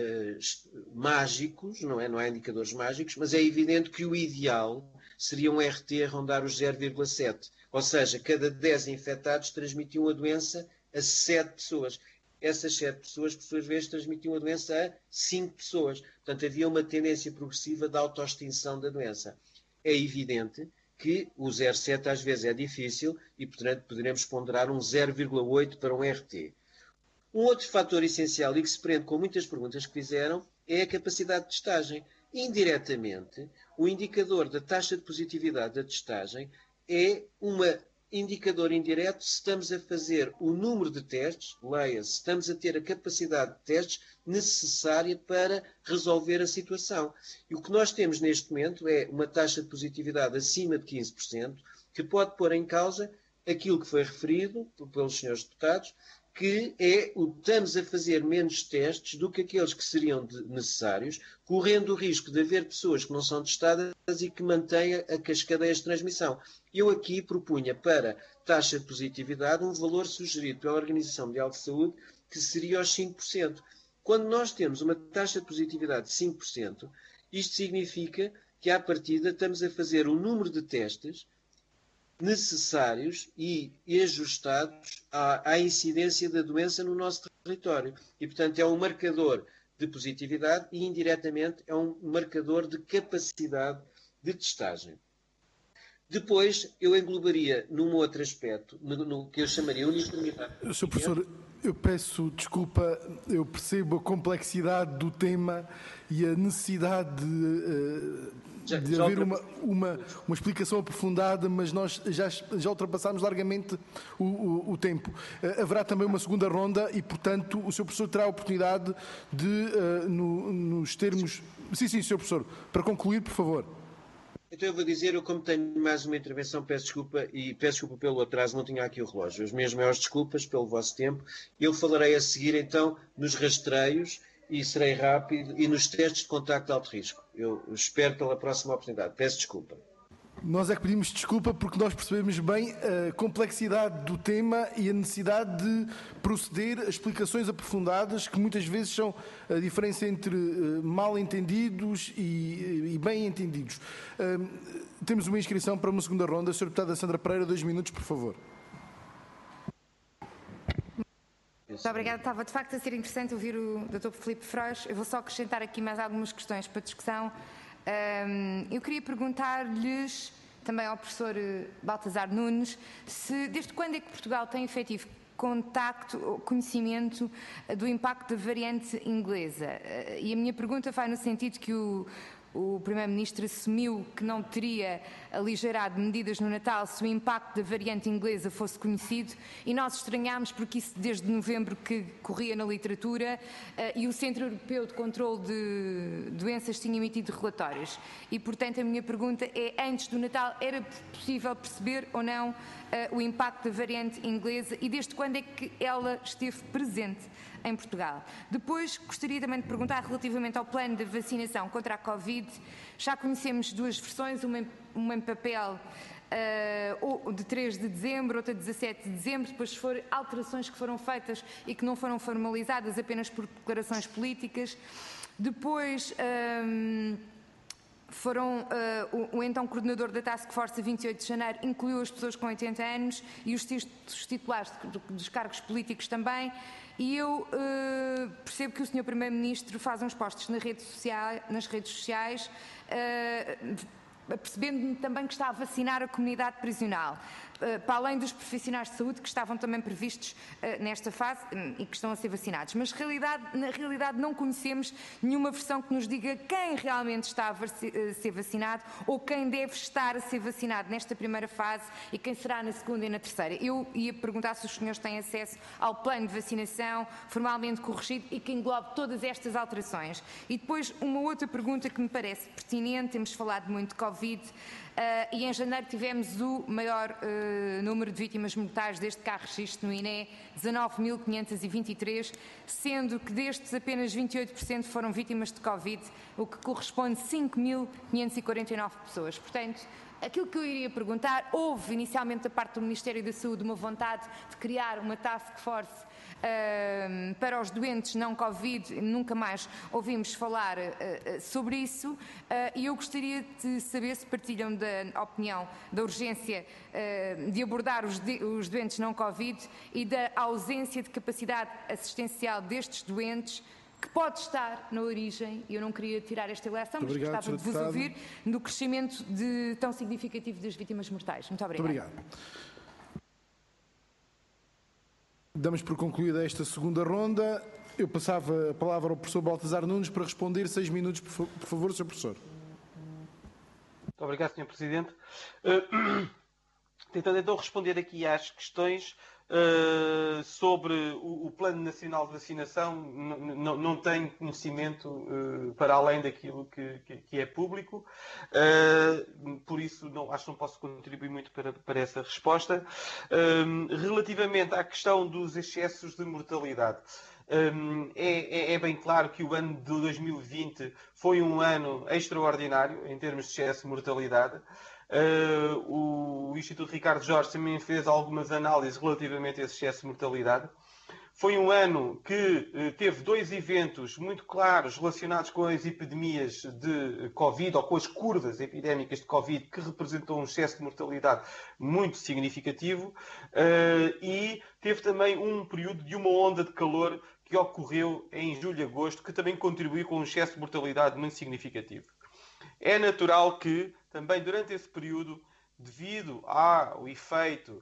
uh, mágicos, não é? Não há indicadores mágicos, mas é evidente que o ideal seria um R T a rondar os zero vírgula sete. Ou seja, cada dez infectados transmitiam a doença a sete pessoas. Essas sete pessoas, por suas vezes, transmitiam a doença a cinco pessoas. Portanto, havia uma tendência progressiva de autoextinção da doença. É evidente que o zero vírgula sete às vezes é difícil e, portanto, poderemos ponderar um zero vírgula oito para um R T. Um outro fator essencial e que se prende com muitas perguntas que fizeram é a capacidade de testagem. Indiretamente, o indicador da taxa de positividade da testagem é um indicador indireto se estamos a fazer o número de testes, leia-se, estamos a ter a capacidade de testes necessária para resolver a situação. E o que nós temos neste momento é uma taxa de positividade acima de quinze por cento, que pode pôr em causa aquilo que foi referido pelos senhores deputados, que é o estamos a fazer menos testes do que aqueles que seriam de, necessários, correndo o risco de haver pessoas que não são testadas e que mantêm a, as cadeias de transmissão. Eu aqui propunha para taxa de positividade um valor sugerido pela Organização Mundial de Saúde, que seria aos cinco por cento. Quando nós temos uma taxa de positividade de cinco por cento, isto significa que, à partida, estamos a fazer o número de testes necessários e ajustados à, à incidência da doença no nosso território. E, portanto, é um marcador de positividade e, indiretamente, é um marcador de capacidade de testagem. Depois, eu englobaria num outro aspecto, no, no que eu chamaria uniformidade. senhor Professor, eu peço desculpa, eu percebo a complexidade do tema e a necessidade de, já, de já haver ultrapass... uma, uma, uma explicação aprofundada, mas nós já, já ultrapassámos largamente o, o, o tempo. Haverá também uma segunda ronda e, portanto, o senhor Professor terá a oportunidade de, uh, no, nos termos... Sim, sim, senhor Professor, para concluir, por favor. Então eu vou dizer, eu como tenho mais uma intervenção, peço desculpa e peço desculpa pelo atraso, não tinha aqui o relógio. As minhas maiores desculpas pelo vosso tempo. Eu falarei a seguir então nos rastreios e serei rápido e nos testes de contacto de alto risco. Eu espero pela próxima oportunidade. Peço desculpa. Nós é que pedimos desculpa porque nós percebemos bem a complexidade do tema e a necessidade de proceder a explicações aprofundadas que muitas vezes são a diferença entre mal entendidos e, e bem entendidos. Uh, temos uma inscrição para uma segunda ronda. senhora Deputada Sandra Pereira, dois minutos, por favor. Muito obrigada. Estava de facto a ser interessante ouvir o doutor Filipe Frois. Eu vou só acrescentar aqui mais algumas questões para discussão. Um, eu queria perguntar-lhes, também ao professor Baltazar Nunes, se desde quando é que Portugal tem efetivo contacto ou conhecimento do impacto da variante inglesa? E a minha pergunta vai no sentido que o O Primeiro-Ministro assumiu que não teria aligerado medidas no Natal se o impacto da variante inglesa fosse conhecido e nós estranhámos porque isso desde novembro que corria na literatura uh, e o Centro Europeu de Controlo de Doenças tinha emitido relatórios. E, portanto, a minha pergunta é, antes do Natal era possível perceber ou não uh, o impacto da variante inglesa e desde quando é que ela esteve presente em Portugal? Depois, gostaria também de perguntar relativamente ao plano de vacinação contra a Covid. Já conhecemos duas versões, uma em, uma em papel uh, de três de dezembro, outra de dezassete de dezembro, depois foram alterações que foram feitas e que não foram formalizadas apenas por declarações políticas. Depois... Um, Foram, uh, o, o então coordenador da Task Force a vinte e oito de janeiro incluiu as pessoas com oitenta anos e os titulares de, dos cargos políticos também. E eu uh, percebo que o senhor Primeiro-Ministro faz uns posts na rede social, nas redes sociais, uh, percebendo também que está a vacinar a comunidade prisional. Uh, para além dos profissionais de saúde que estavam também previstos uh, nesta fase um, e que estão a ser vacinados. Mas realidade, na realidade não conhecemos nenhuma versão que nos diga quem realmente está a, vac a ser vacinado ou quem deve estar a ser vacinado nesta primeira fase e quem será na segunda e na terceira. Eu ia perguntar se os senhores têm acesso ao plano de vacinação formalmente corrigido e que englobe todas estas alterações. E depois uma outra pergunta que me parece pertinente, temos falado muito de Covid, Uh, e em janeiro tivemos o maior uh, número de vítimas mortais desde que há registro no I N E, dezanove mil quinhentos e vinte e três, sendo que destes apenas vinte e oito por cento foram vítimas de Covid, o que corresponde a cinco mil quinhentos e quarenta e nove pessoas. Portanto, aquilo que eu iria perguntar, houve inicialmente da parte do Ministério da Saúde uma vontade de criar uma task force Uh, para os doentes não Covid, nunca mais ouvimos falar uh, sobre isso uh, e eu gostaria de saber se partilham da opinião da urgência uh, de abordar os, de, os doentes não Covid e da ausência de capacidade assistencial destes doentes que pode estar na origem, e eu não queria tirar esta eleição, mas obrigado, gostava de vos deputado. ouvir, no crescimento de, tão significativo das vítimas mortais. Muito obrigada. Muito obrigado. Damos por concluída esta segunda ronda. Eu passava a palavra ao professor Baltazar Nunes para responder. Seis minutos, por favor, senhor professor. Muito obrigado, senhor Presidente. Uh, tentando então responder aqui às questões uh, sobre o, o Plano Nacional de Vacinação, não tenho conhecimento uh, para além daquilo que, que, que é público, uh, por isso não, acho que não posso contribuir muito para, para essa resposta. Uh, relativamente à questão dos excessos de mortalidade, Um, é, é, é bem claro que o ano de dois mil e vinte foi um ano extraordinário em termos de excesso de mortalidade. Uh, o Instituto Ricardo Jorge também fez algumas análises relativamente a esse excesso de mortalidade. Foi um ano que uh, teve dois eventos muito claros relacionados com as epidemias de Covid, ou com as curvas epidémicas de Covid, que representou um excesso de mortalidade muito significativo, uh, e teve também um período de uma onda de calor que ocorreu em julho e agosto, que também contribuiu com um excesso de mortalidade muito significativo. É natural que também durante esse período, devido ao efeito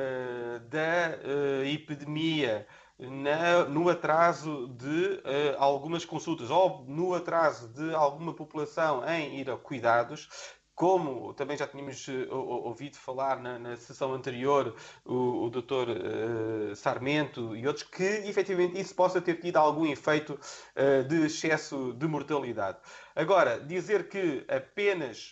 uh, da uh, epidemia, na, no atraso de uh, algumas consultas ou no atraso de alguma população em ir a cuidados, como também já tínhamos uh, ouvido falar na, na sessão anterior, o, o doutor uh, Sarmento e outros, que efetivamente isso possa ter tido algum efeito uh, de excesso de mortalidade. Agora, dizer que apenas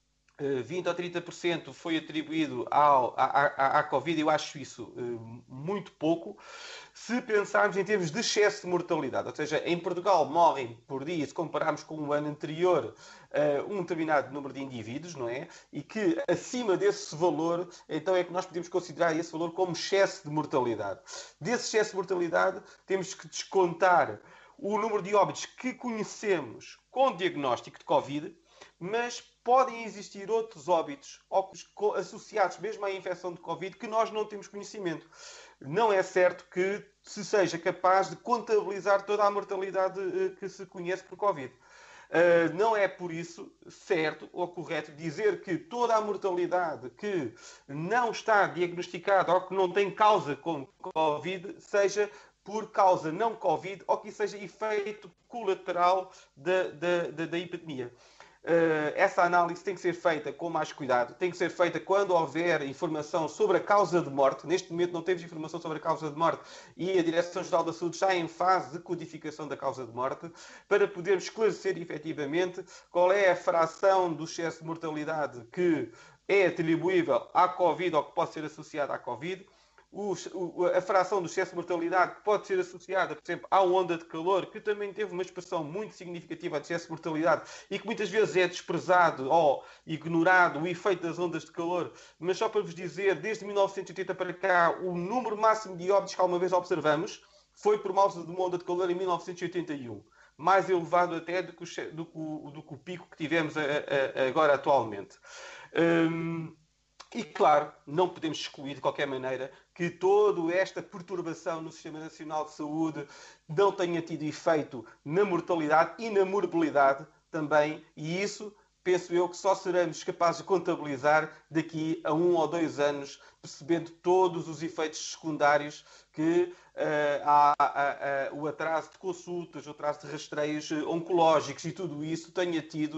vinte ou trinta por cento foi atribuído ao, à, à, à Covid, eu acho isso uh, muito pouco, se pensarmos em termos de excesso de mortalidade. Ou seja, em Portugal morrem por dia, se compararmos com o ano anterior, uh, um determinado número de indivíduos, não é? E que acima desse valor, então é que nós podemos considerar esse valor como excesso de mortalidade. Desse excesso de mortalidade, temos que descontar o número de óbitos que conhecemos com diagnóstico de Covid, mas podem existir outros óbitos associados mesmo à infecção de Covid que nós não temos conhecimento. Não é certo que se seja capaz de contabilizar toda a mortalidade que se conhece por Covid. Não é por isso certo ou correto dizer que toda a mortalidade que não está diagnosticada ou que não tem causa com Covid seja por causa não Covid ou que seja efeito colateral da, da, da, da epidemia. Uh, essa análise tem que ser feita com mais cuidado, tem que ser feita quando houver informação sobre a causa de morte. Neste momento não temos informação sobre a causa de morte e a Direção-Geral da Saúde está em fase de codificação da causa de morte para podermos esclarecer efetivamente qual é a fração do excesso de mortalidade que é atribuível à Covid ou que pode ser associada à Covid. O, o, a fração do excesso de mortalidade que pode ser associada, por exemplo, à onda de calor, que também teve uma expressão muito significativa de excesso de mortalidade e que muitas vezes é desprezado ou ignorado o efeito das ondas de calor. Mas só para vos dizer, desde mil novecentos e oitenta para cá, o número máximo de óbitos que alguma vez observamos foi por causa de uma onda de calor em mil novecentos e oitenta e um. Mais elevado até do que o, do que o, do que o pico que tivemos a, a, agora atualmente. Hum, E, claro, não podemos excluir de qualquer maneira que toda esta perturbação no Sistema Nacional de Saúde não tenha tido efeito na mortalidade e na morbilidade também, e isso penso eu que só seremos capazes de contabilizar daqui a um ou dois anos, percebendo todos os efeitos secundários que uh, há, há, há, o atraso de consultas, o atraso de rastreios oncológicos e tudo isso tenha tido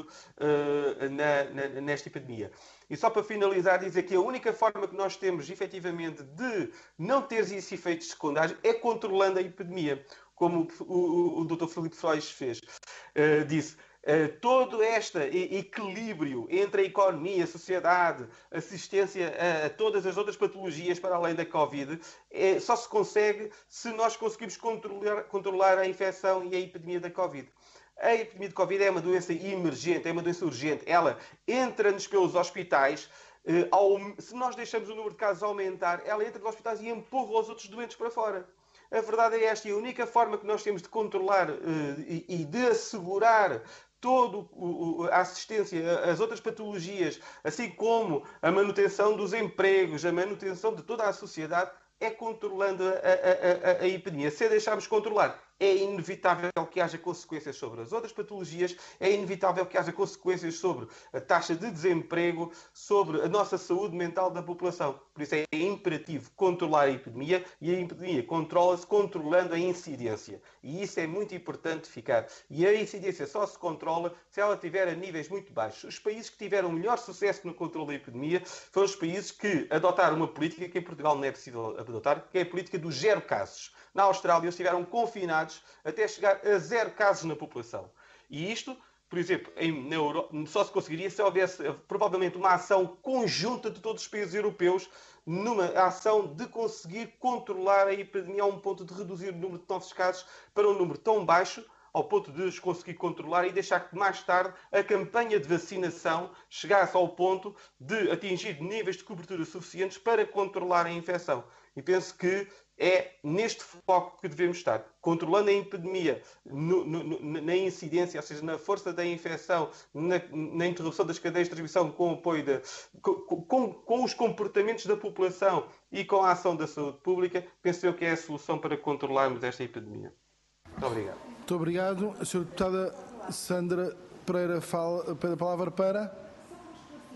uh, na, na, nesta epidemia. E só para finalizar, dizer que a única forma que nós temos, efetivamente, de não ter esses efeitos secundários é controlando a epidemia, como o, o, o doutor Filipe Frois fez, uh, disse. Uh, todo este equilíbrio entre a economia, a sociedade, assistência a, a todas as outras patologias para além da Covid, é, só se consegue se nós conseguirmos controlar, controlar a infecção e a epidemia da Covid. A epidemia de Covid é uma doença emergente, é uma doença urgente. Ela entra-nos pelos hospitais. Uh, ao, se nós deixamos o número de casos aumentar, ela entra nos hospitais e empurra os outros doentes para fora. A verdade é esta, e a única forma que nós temos de controlar uh, e, e de assegurar toda a assistência às outras patologias, assim como a manutenção dos empregos, a manutenção de toda a sociedade, é controlando a, a, a, a epidemia. Se a deixarmos controlar, é inevitável que haja consequências sobre as outras patologias, é inevitável que haja consequências sobre a taxa de desemprego, sobre a nossa saúde mental da população. Por isso é imperativo controlar a epidemia e a epidemia controla-se controlando a incidência. E isso é muito importante ficar. E a incidência só se controla se ela estiver a níveis muito baixos. Os países que tiveram melhor sucesso no controle da epidemia foram os países que adotaram uma política que em Portugal não é possível adotar, que é a política dos zero casos. Na Austrália, eles estiveram confinados até chegar a zero casos na população. E isto, por exemplo, em, na Euro... só se conseguiria se houvesse provavelmente uma ação conjunta de todos os países europeus, numa ação de conseguir controlar a epidemia a um ponto de reduzir o número de novos casos para um número tão baixo, ao ponto de os conseguir controlar e deixar que mais tarde a campanha de vacinação chegasse ao ponto de atingir níveis de cobertura suficientes para controlar a infecção. E penso que é neste foco que devemos estar, controlando a epidemia no, no, na incidência, ou seja, na força da infecção, na, na interrupção das cadeias de transmissão com o apoio de, com, com, com os comportamentos da população e com a ação da saúde pública, penso eu que é a solução para controlarmos esta epidemia. Muito obrigado. Muito obrigado. A senhora deputada Sandra Pereira fala, pede a palavra para...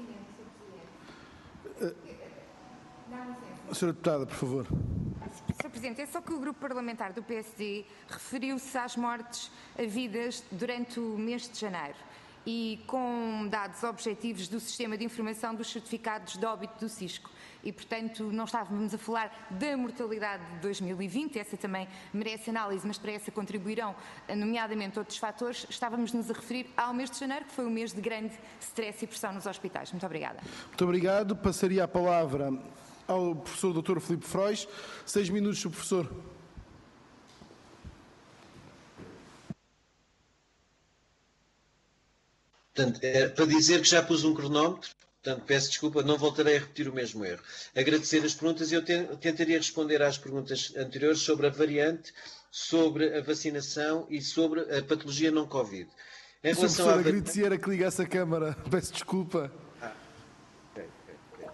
Senhora Deputada, por favor. senhor Presidente, é só que o Grupo Parlamentar do P S D referiu-se às mortes havidas durante o mês de janeiro e com dados objetivos do Sistema de Informação dos Certificados de Óbito do Cisco. E, portanto, não estávamos a falar da mortalidade de dois mil e vinte, essa também merece análise, mas para essa contribuirão, nomeadamente, outros fatores. Estávamos-nos a referir ao mês de janeiro, que foi um mês de grande stress e pressão nos hospitais. Muito obrigada. Muito obrigado. Passaria a palavra ao professor doutor Filipe Frois. Seis minutos, senhor professor. Portanto, é para dizer que já pus um cronómetro, portanto, peço desculpa, não voltarei a repetir o mesmo erro. Agradecer as perguntas e eu tentaria responder às perguntas anteriores sobre a variante, sobre a vacinação e sobre a patologia não Covid. Em relação professor, à variante... agradecer que ligasse a câmara. Peço desculpa. Ah, ok, ok.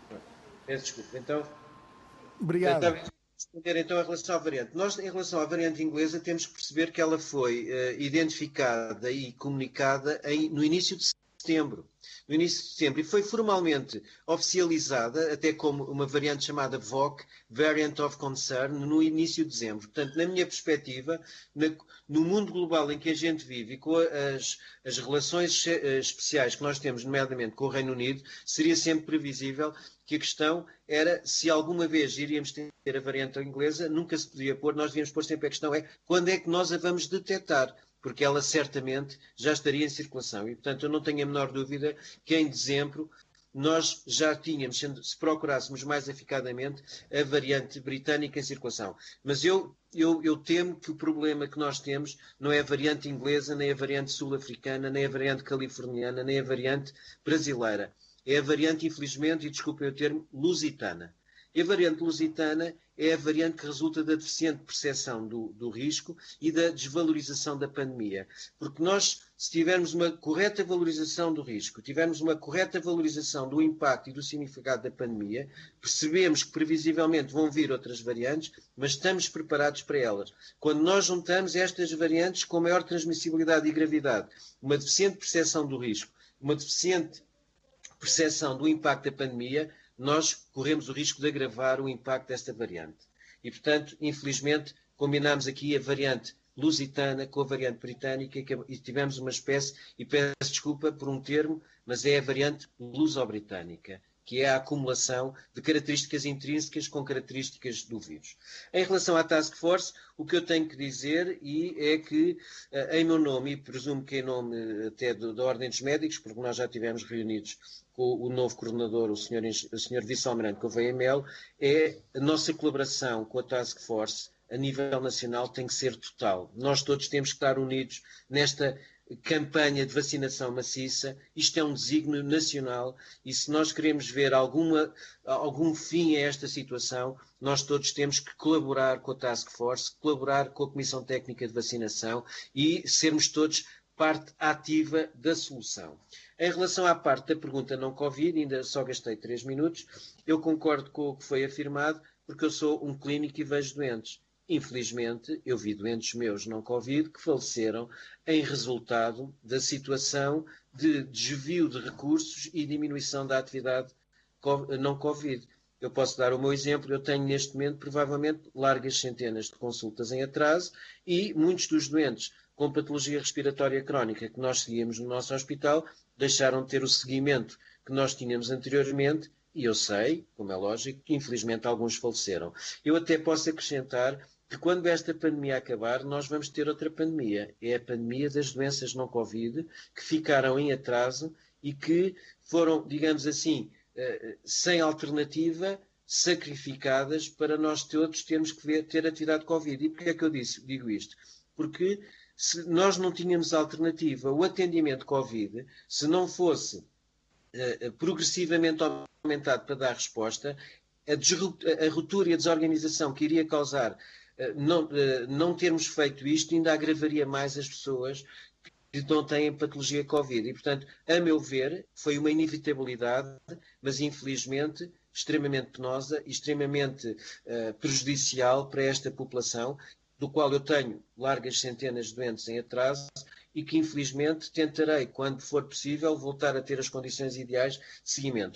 Peço desculpa. Então, obrigado. Responder então em relação à variante. Nós, em relação à variante inglesa, temos que perceber que ela foi uh, identificada e comunicada em, no início de setembro. No início de setembro. E foi formalmente oficializada, até como uma variante chamada V O C, Variant of Concern, no início de dezembro. Portanto, na minha perspectiva, na, no mundo global em que a gente vive e com as, as relações especiais que nós temos, nomeadamente com o Reino Unido, seria sempre previsível que a questão era se alguma vez iríamos ter a variante inglesa, nunca se podia pôr, nós devíamos pôr sempre a questão é quando é que nós a vamos detectar, porque ela certamente já estaria em circulação. E, portanto, eu não tenho a menor dúvida que em dezembro nós já tínhamos, se procurássemos mais eficazmente, a variante britânica em circulação. Mas eu, eu, eu temo que o problema que nós temos não é a variante inglesa, nem a variante sul-africana, nem a variante californiana, nem a variante brasileira. É a variante, infelizmente, e desculpem o termo, lusitana. E a variante lusitana é a variante que resulta da deficiente percepção do, do risco e da desvalorização da pandemia. Porque nós, se tivermos uma correta valorização do risco, tivermos uma correta valorização do impacto e do significado da pandemia, percebemos que previsivelmente vão vir outras variantes, mas estamos preparados para elas. Quando nós juntamos estas variantes com maior transmissibilidade e gravidade, uma deficiente percepção do risco, uma deficiente percepção do impacto da pandemia, nós corremos o risco de agravar o impacto desta variante. E, portanto, infelizmente, combinamos aqui a variante lusitana com a variante britânica e tivemos uma espécie, e peço desculpa por um termo, mas é a variante luso-britânica, que é a acumulação de características intrínsecas com características do vírus. Em relação à Task Force, o que eu tenho que dizer e é que, em meu nome, e presumo que em nome até da Ordem dos Médicos, porque nós já estivemos reunidos com o novo coordenador, o senhor, o senhor Vice-Almirante Gouveia Melo, é a nossa colaboração com a Task Force a nível nacional tem que ser total. Nós todos temos que estar unidos nesta campanha de vacinação maciça. Isto é um desígnio nacional e se nós queremos ver alguma, algum fim a esta situação, nós todos temos que colaborar com a Task Force, colaborar com a Comissão Técnica de Vacinação e sermos todos parte ativa da solução. Em relação à parte da pergunta não Covid, ainda só gastei três minutos, eu concordo com o que foi afirmado, porque eu sou um clínico e vejo doentes. Infelizmente, eu vi doentes meus não Covid que faleceram em resultado da situação de desvio de recursos e diminuição da atividade não Covid. Eu posso dar o meu exemplo, eu tenho neste momento provavelmente largas centenas de consultas em atraso e muitos dos doentes com patologia respiratória crónica que nós seguíamos no nosso hospital deixaram de ter o seguimento que nós tínhamos anteriormente e eu sei, como é lógico, que infelizmente alguns faleceram. Eu até posso acrescentar que quando esta pandemia acabar, nós vamos ter outra pandemia. É a pandemia das doenças não Covid, que ficaram em atraso e que foram, digamos assim, sem alternativa, sacrificadas para nós todos termos que ver, ter atividade Covid. E porquê é que eu disse, digo isto? Porque se nós não tínhamos alternativa, o atendimento Covid, se não fosse uh, progressivamente aumentado para dar resposta, a, a ruptura e a desorganização que iria causar Não, não termos feito isto ainda agravaria mais as pessoas que não têm patologia Covid. E, portanto, a meu ver, foi uma inevitabilidade, mas infelizmente extremamente penosa e extremamente uh, prejudicial para esta população, do qual eu tenho largas centenas de doentes em atraso e que infelizmente tentarei, quando for possível, voltar a ter as condições ideais de seguimento.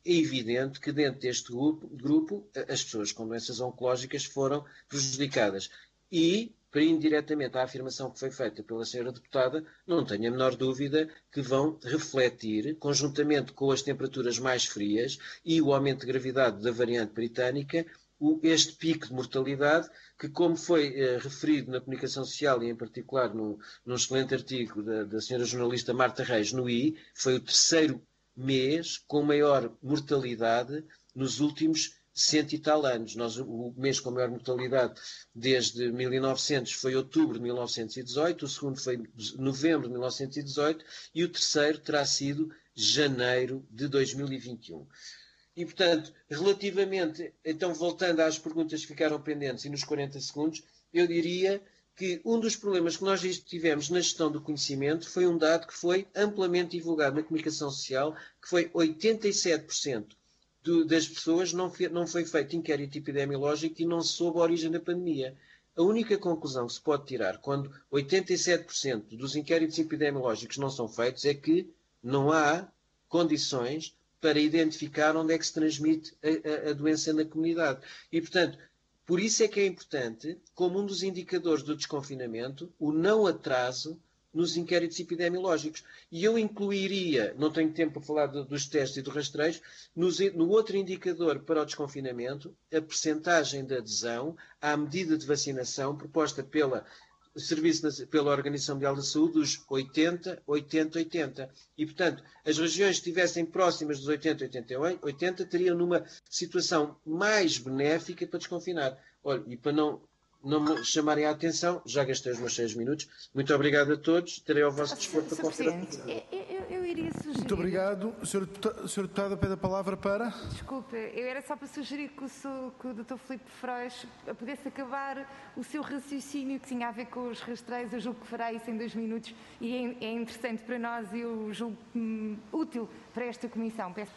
é evidente que dentro deste grupo, grupo as pessoas com doenças oncológicas foram prejudicadas. E, para ir diretamente à afirmação que foi feita pela senhora deputada, não tenho a menor dúvida que vão refletir, conjuntamente com as temperaturas mais frias e o aumento de gravidade da variante britânica, este pico de mortalidade, que, como foi eh, referido na comunicação social e, em particular, no, num excelente artigo da, da senhora jornalista Marta Reis, no I, foi o terceiro mês com maior mortalidade nos últimos cento e tal anos. Nós, o mês com maior mortalidade desde mil e novecentos foi outubro de mil novecentos e dezoito, o segundo foi novembro de mil novecentos e dezoito e o terceiro terá sido janeiro de dois mil e vinte e um. E, portanto, relativamente, então voltando às perguntas que ficaram pendentes e nos quarenta segundos, eu diria que um dos problemas que nós tivemos na gestão do conhecimento foi um dado que foi amplamente divulgado na comunicação social, que foi oitenta e sete por cento do, das pessoas não, fe, não foi feito inquérito epidemiológico e não se soube a origem da pandemia. A única conclusão que se pode tirar quando oitenta e sete por cento dos inquéritos epidemiológicos não são feitos é que não há condições para identificar onde é que se transmite a, a, a doença na comunidade. E, portanto, por isso é que é importante, como um dos indicadores do desconfinamento, o não atraso nos inquéritos epidemiológicos. E eu incluiria, não tenho tempo para falar do, dos testes e do rastreio, nos, no outro indicador para o desconfinamento, a percentagem de adesão à medida de vacinação proposta pela Serviço, pela Organização Mundial da Saúde, dos oitenta, oitenta, oitenta. E, portanto, as regiões que estivessem próximas dos oitenta, oitenta, oitenta teriam numa situação mais benéfica para desconfinar. Olha, e para não, não me chamarem a atenção, já gastei os meus seis minutos. Muito obrigado a todos. Terei ao vosso dispor para qualquer outra. Eu, eu iria sugerir... Muito obrigado. senhora Deputada, pede a palavra para... Desculpe, eu era só para sugerir que o, que o doutor Filipe Frois pudesse acabar o seu raciocínio que tinha a ver com os rastreios. Eu julgo que fará isso em dois minutos e é, é interessante para nós e eu julgo hum, útil para esta comissão. Peço...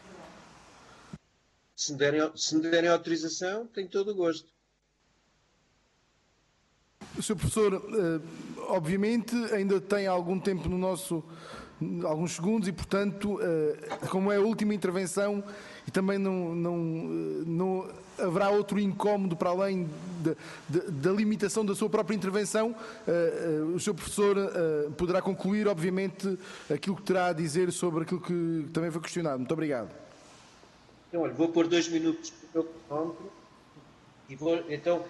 Se me derem, se me derem autorização, tenho todo o gosto. O senhor Professor, obviamente, ainda tem algum tempo no nosso, alguns segundos e, portanto, como é a última intervenção e também não, não, não haverá outro incómodo para além de, de, da limitação da sua própria intervenção, o senhor Professor poderá concluir, obviamente, aquilo que terá a dizer sobre aquilo que também foi questionado. Muito obrigado. Então, olha, vou pôr dois minutos no meu cronómetro e vou, então...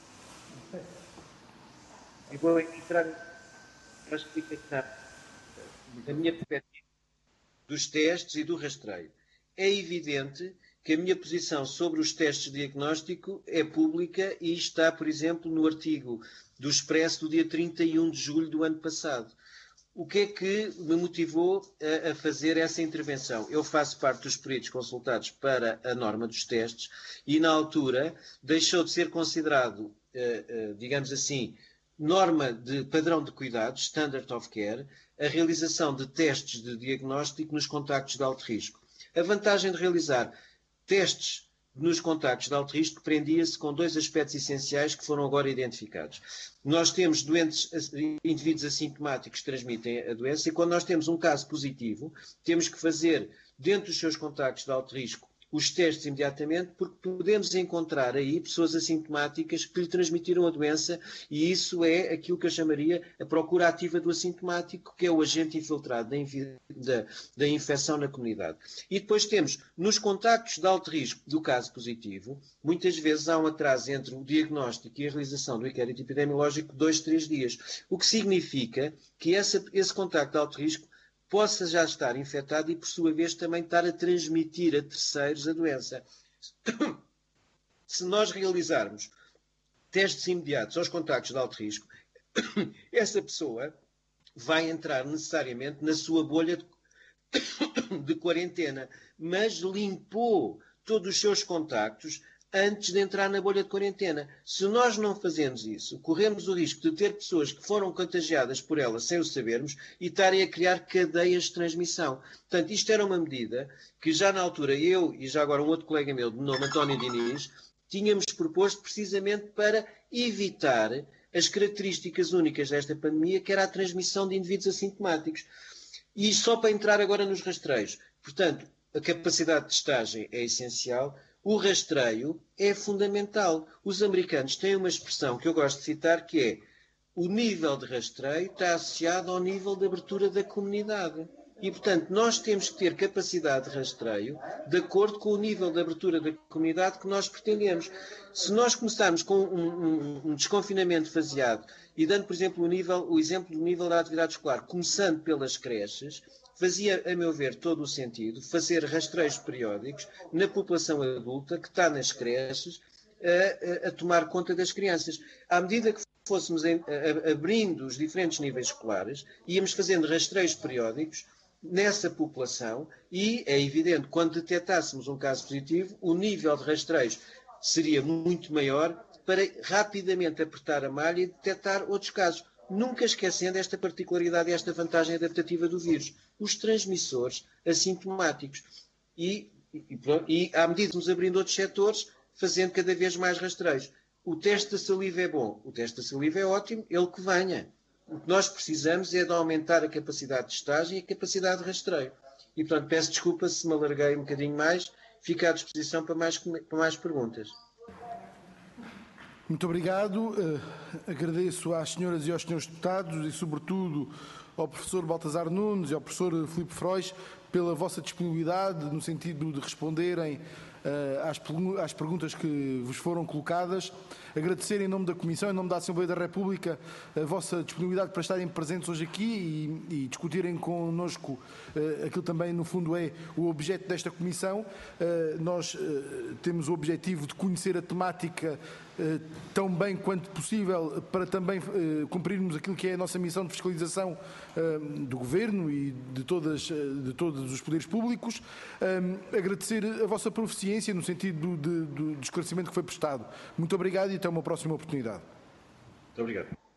E vou entrar na explicação da minha perspectiva dos testes e do rastreio. É evidente que a minha posição sobre os testes de diagnóstico é pública e está, por exemplo, no artigo do Expresso do dia trinta e um de julho do ano passado. O que é que me motivou a, a fazer essa intervenção? Eu faço parte dos peritos consultados para a norma dos testes e, na altura, deixou de ser considerado, eh, eh, digamos assim, norma de padrão de cuidados, Standard of Care, a realização de testes de diagnóstico nos contactos de alto risco. A vantagem de realizar testes nos contactos de alto risco prendia-se com dois aspectos essenciais que foram agora identificados. Nós temos doentes, indivíduos assintomáticos que transmitem a doença e quando nós temos um caso positivo, temos que fazer, dentro dos seus contactos de alto risco, os testes imediatamente, porque podemos encontrar aí pessoas assintomáticas que lhe transmitiram a doença e isso é aquilo que eu chamaria a procura ativa do assintomático, que é o agente infiltrado da, da, da infecção na comunidade. E depois temos, nos contactos de alto risco do caso positivo, muitas vezes há um atraso entre o diagnóstico e a realização do inquérito epidemiológico de dois, três dias, o que significa que essa, esse contacto de alto risco possa já estar infectado e, por sua vez, também estar a transmitir a terceiros a doença. Se nós realizarmos testes imediatos aos contactos de alto risco, essa pessoa vai entrar necessariamente na sua bolha de, de quarentena, mas limpou todos os seus contactos antes de entrar na bolha de quarentena. Se nós não fazemos isso, corremos o risco de ter pessoas que foram contagiadas por ela sem o sabermos e estarem a criar cadeias de transmissão. Portanto, isto era uma medida que já na altura eu e já agora um outro colega meu, de nome António Diniz, tínhamos proposto precisamente para evitar as características únicas desta pandemia, que era a transmissão de indivíduos assintomáticos. E só para entrar agora nos rastreios. Portanto, a capacidade de testagem é essencial, o rastreio é fundamental. Os americanos têm uma expressão que eu gosto de citar, que é: o nível de rastreio está associado ao nível de abertura da comunidade. E, portanto, nós temos que ter capacidade de rastreio de acordo com o nível de abertura da comunidade que nós pretendemos. Se nós começarmos com um, um, um desconfinamento faseado e dando, por exemplo, o, nível, o exemplo do nível da atividade escolar, começando pelas creches, fazia, a meu ver, todo o sentido fazer rastreios periódicos na população adulta que está nas creches a, a, a tomar conta das crianças. À medida que fôssemos em, a, abrindo os diferentes níveis escolares, íamos fazendo rastreios periódicos nessa população e, é evidente, quando detectássemos um caso positivo, o nível de rastreios seria muito maior para rapidamente apertar a malha e detectar outros casos. Nunca esquecendo esta particularidade e esta vantagem adaptativa do vírus. Os transmissores assintomáticos. E, e, e à medida que nos abrindo outros setores, fazendo cada vez mais rastreios. O teste da saliva é bom, o teste da saliva é ótimo, ele que venha. O que nós precisamos é de aumentar a capacidade de testagem e a capacidade de rastreio. E, portanto, peço desculpa se me alarguei um bocadinho mais, fico à disposição para mais, para mais perguntas. Muito obrigado. Uh, agradeço às senhoras e aos senhores deputados e, sobretudo, ao professor Baltazar Nunes e ao professor Filipe Frois pela vossa disponibilidade no sentido de responderem uh, às, às perguntas que vos foram colocadas. Agradecer em nome da Comissão, em nome da Assembleia da República, a vossa disponibilidade para estarem presentes hoje aqui e, e discutirem connosco uh, aquilo também, no fundo, é o objeto desta Comissão. Uh, nós uh, temos o objetivo de conhecer a temática uh, tão bem quanto possível para também uh, cumprirmos aquilo que é a nossa missão de fiscalização uh, do Governo e de, todas, uh, de todos os poderes públicos. Uh, agradecer a vossa proficiência no sentido do, do, do esclarecimento que foi prestado. Muito obrigado e até uma próxima oportunidade. Muito obrigado.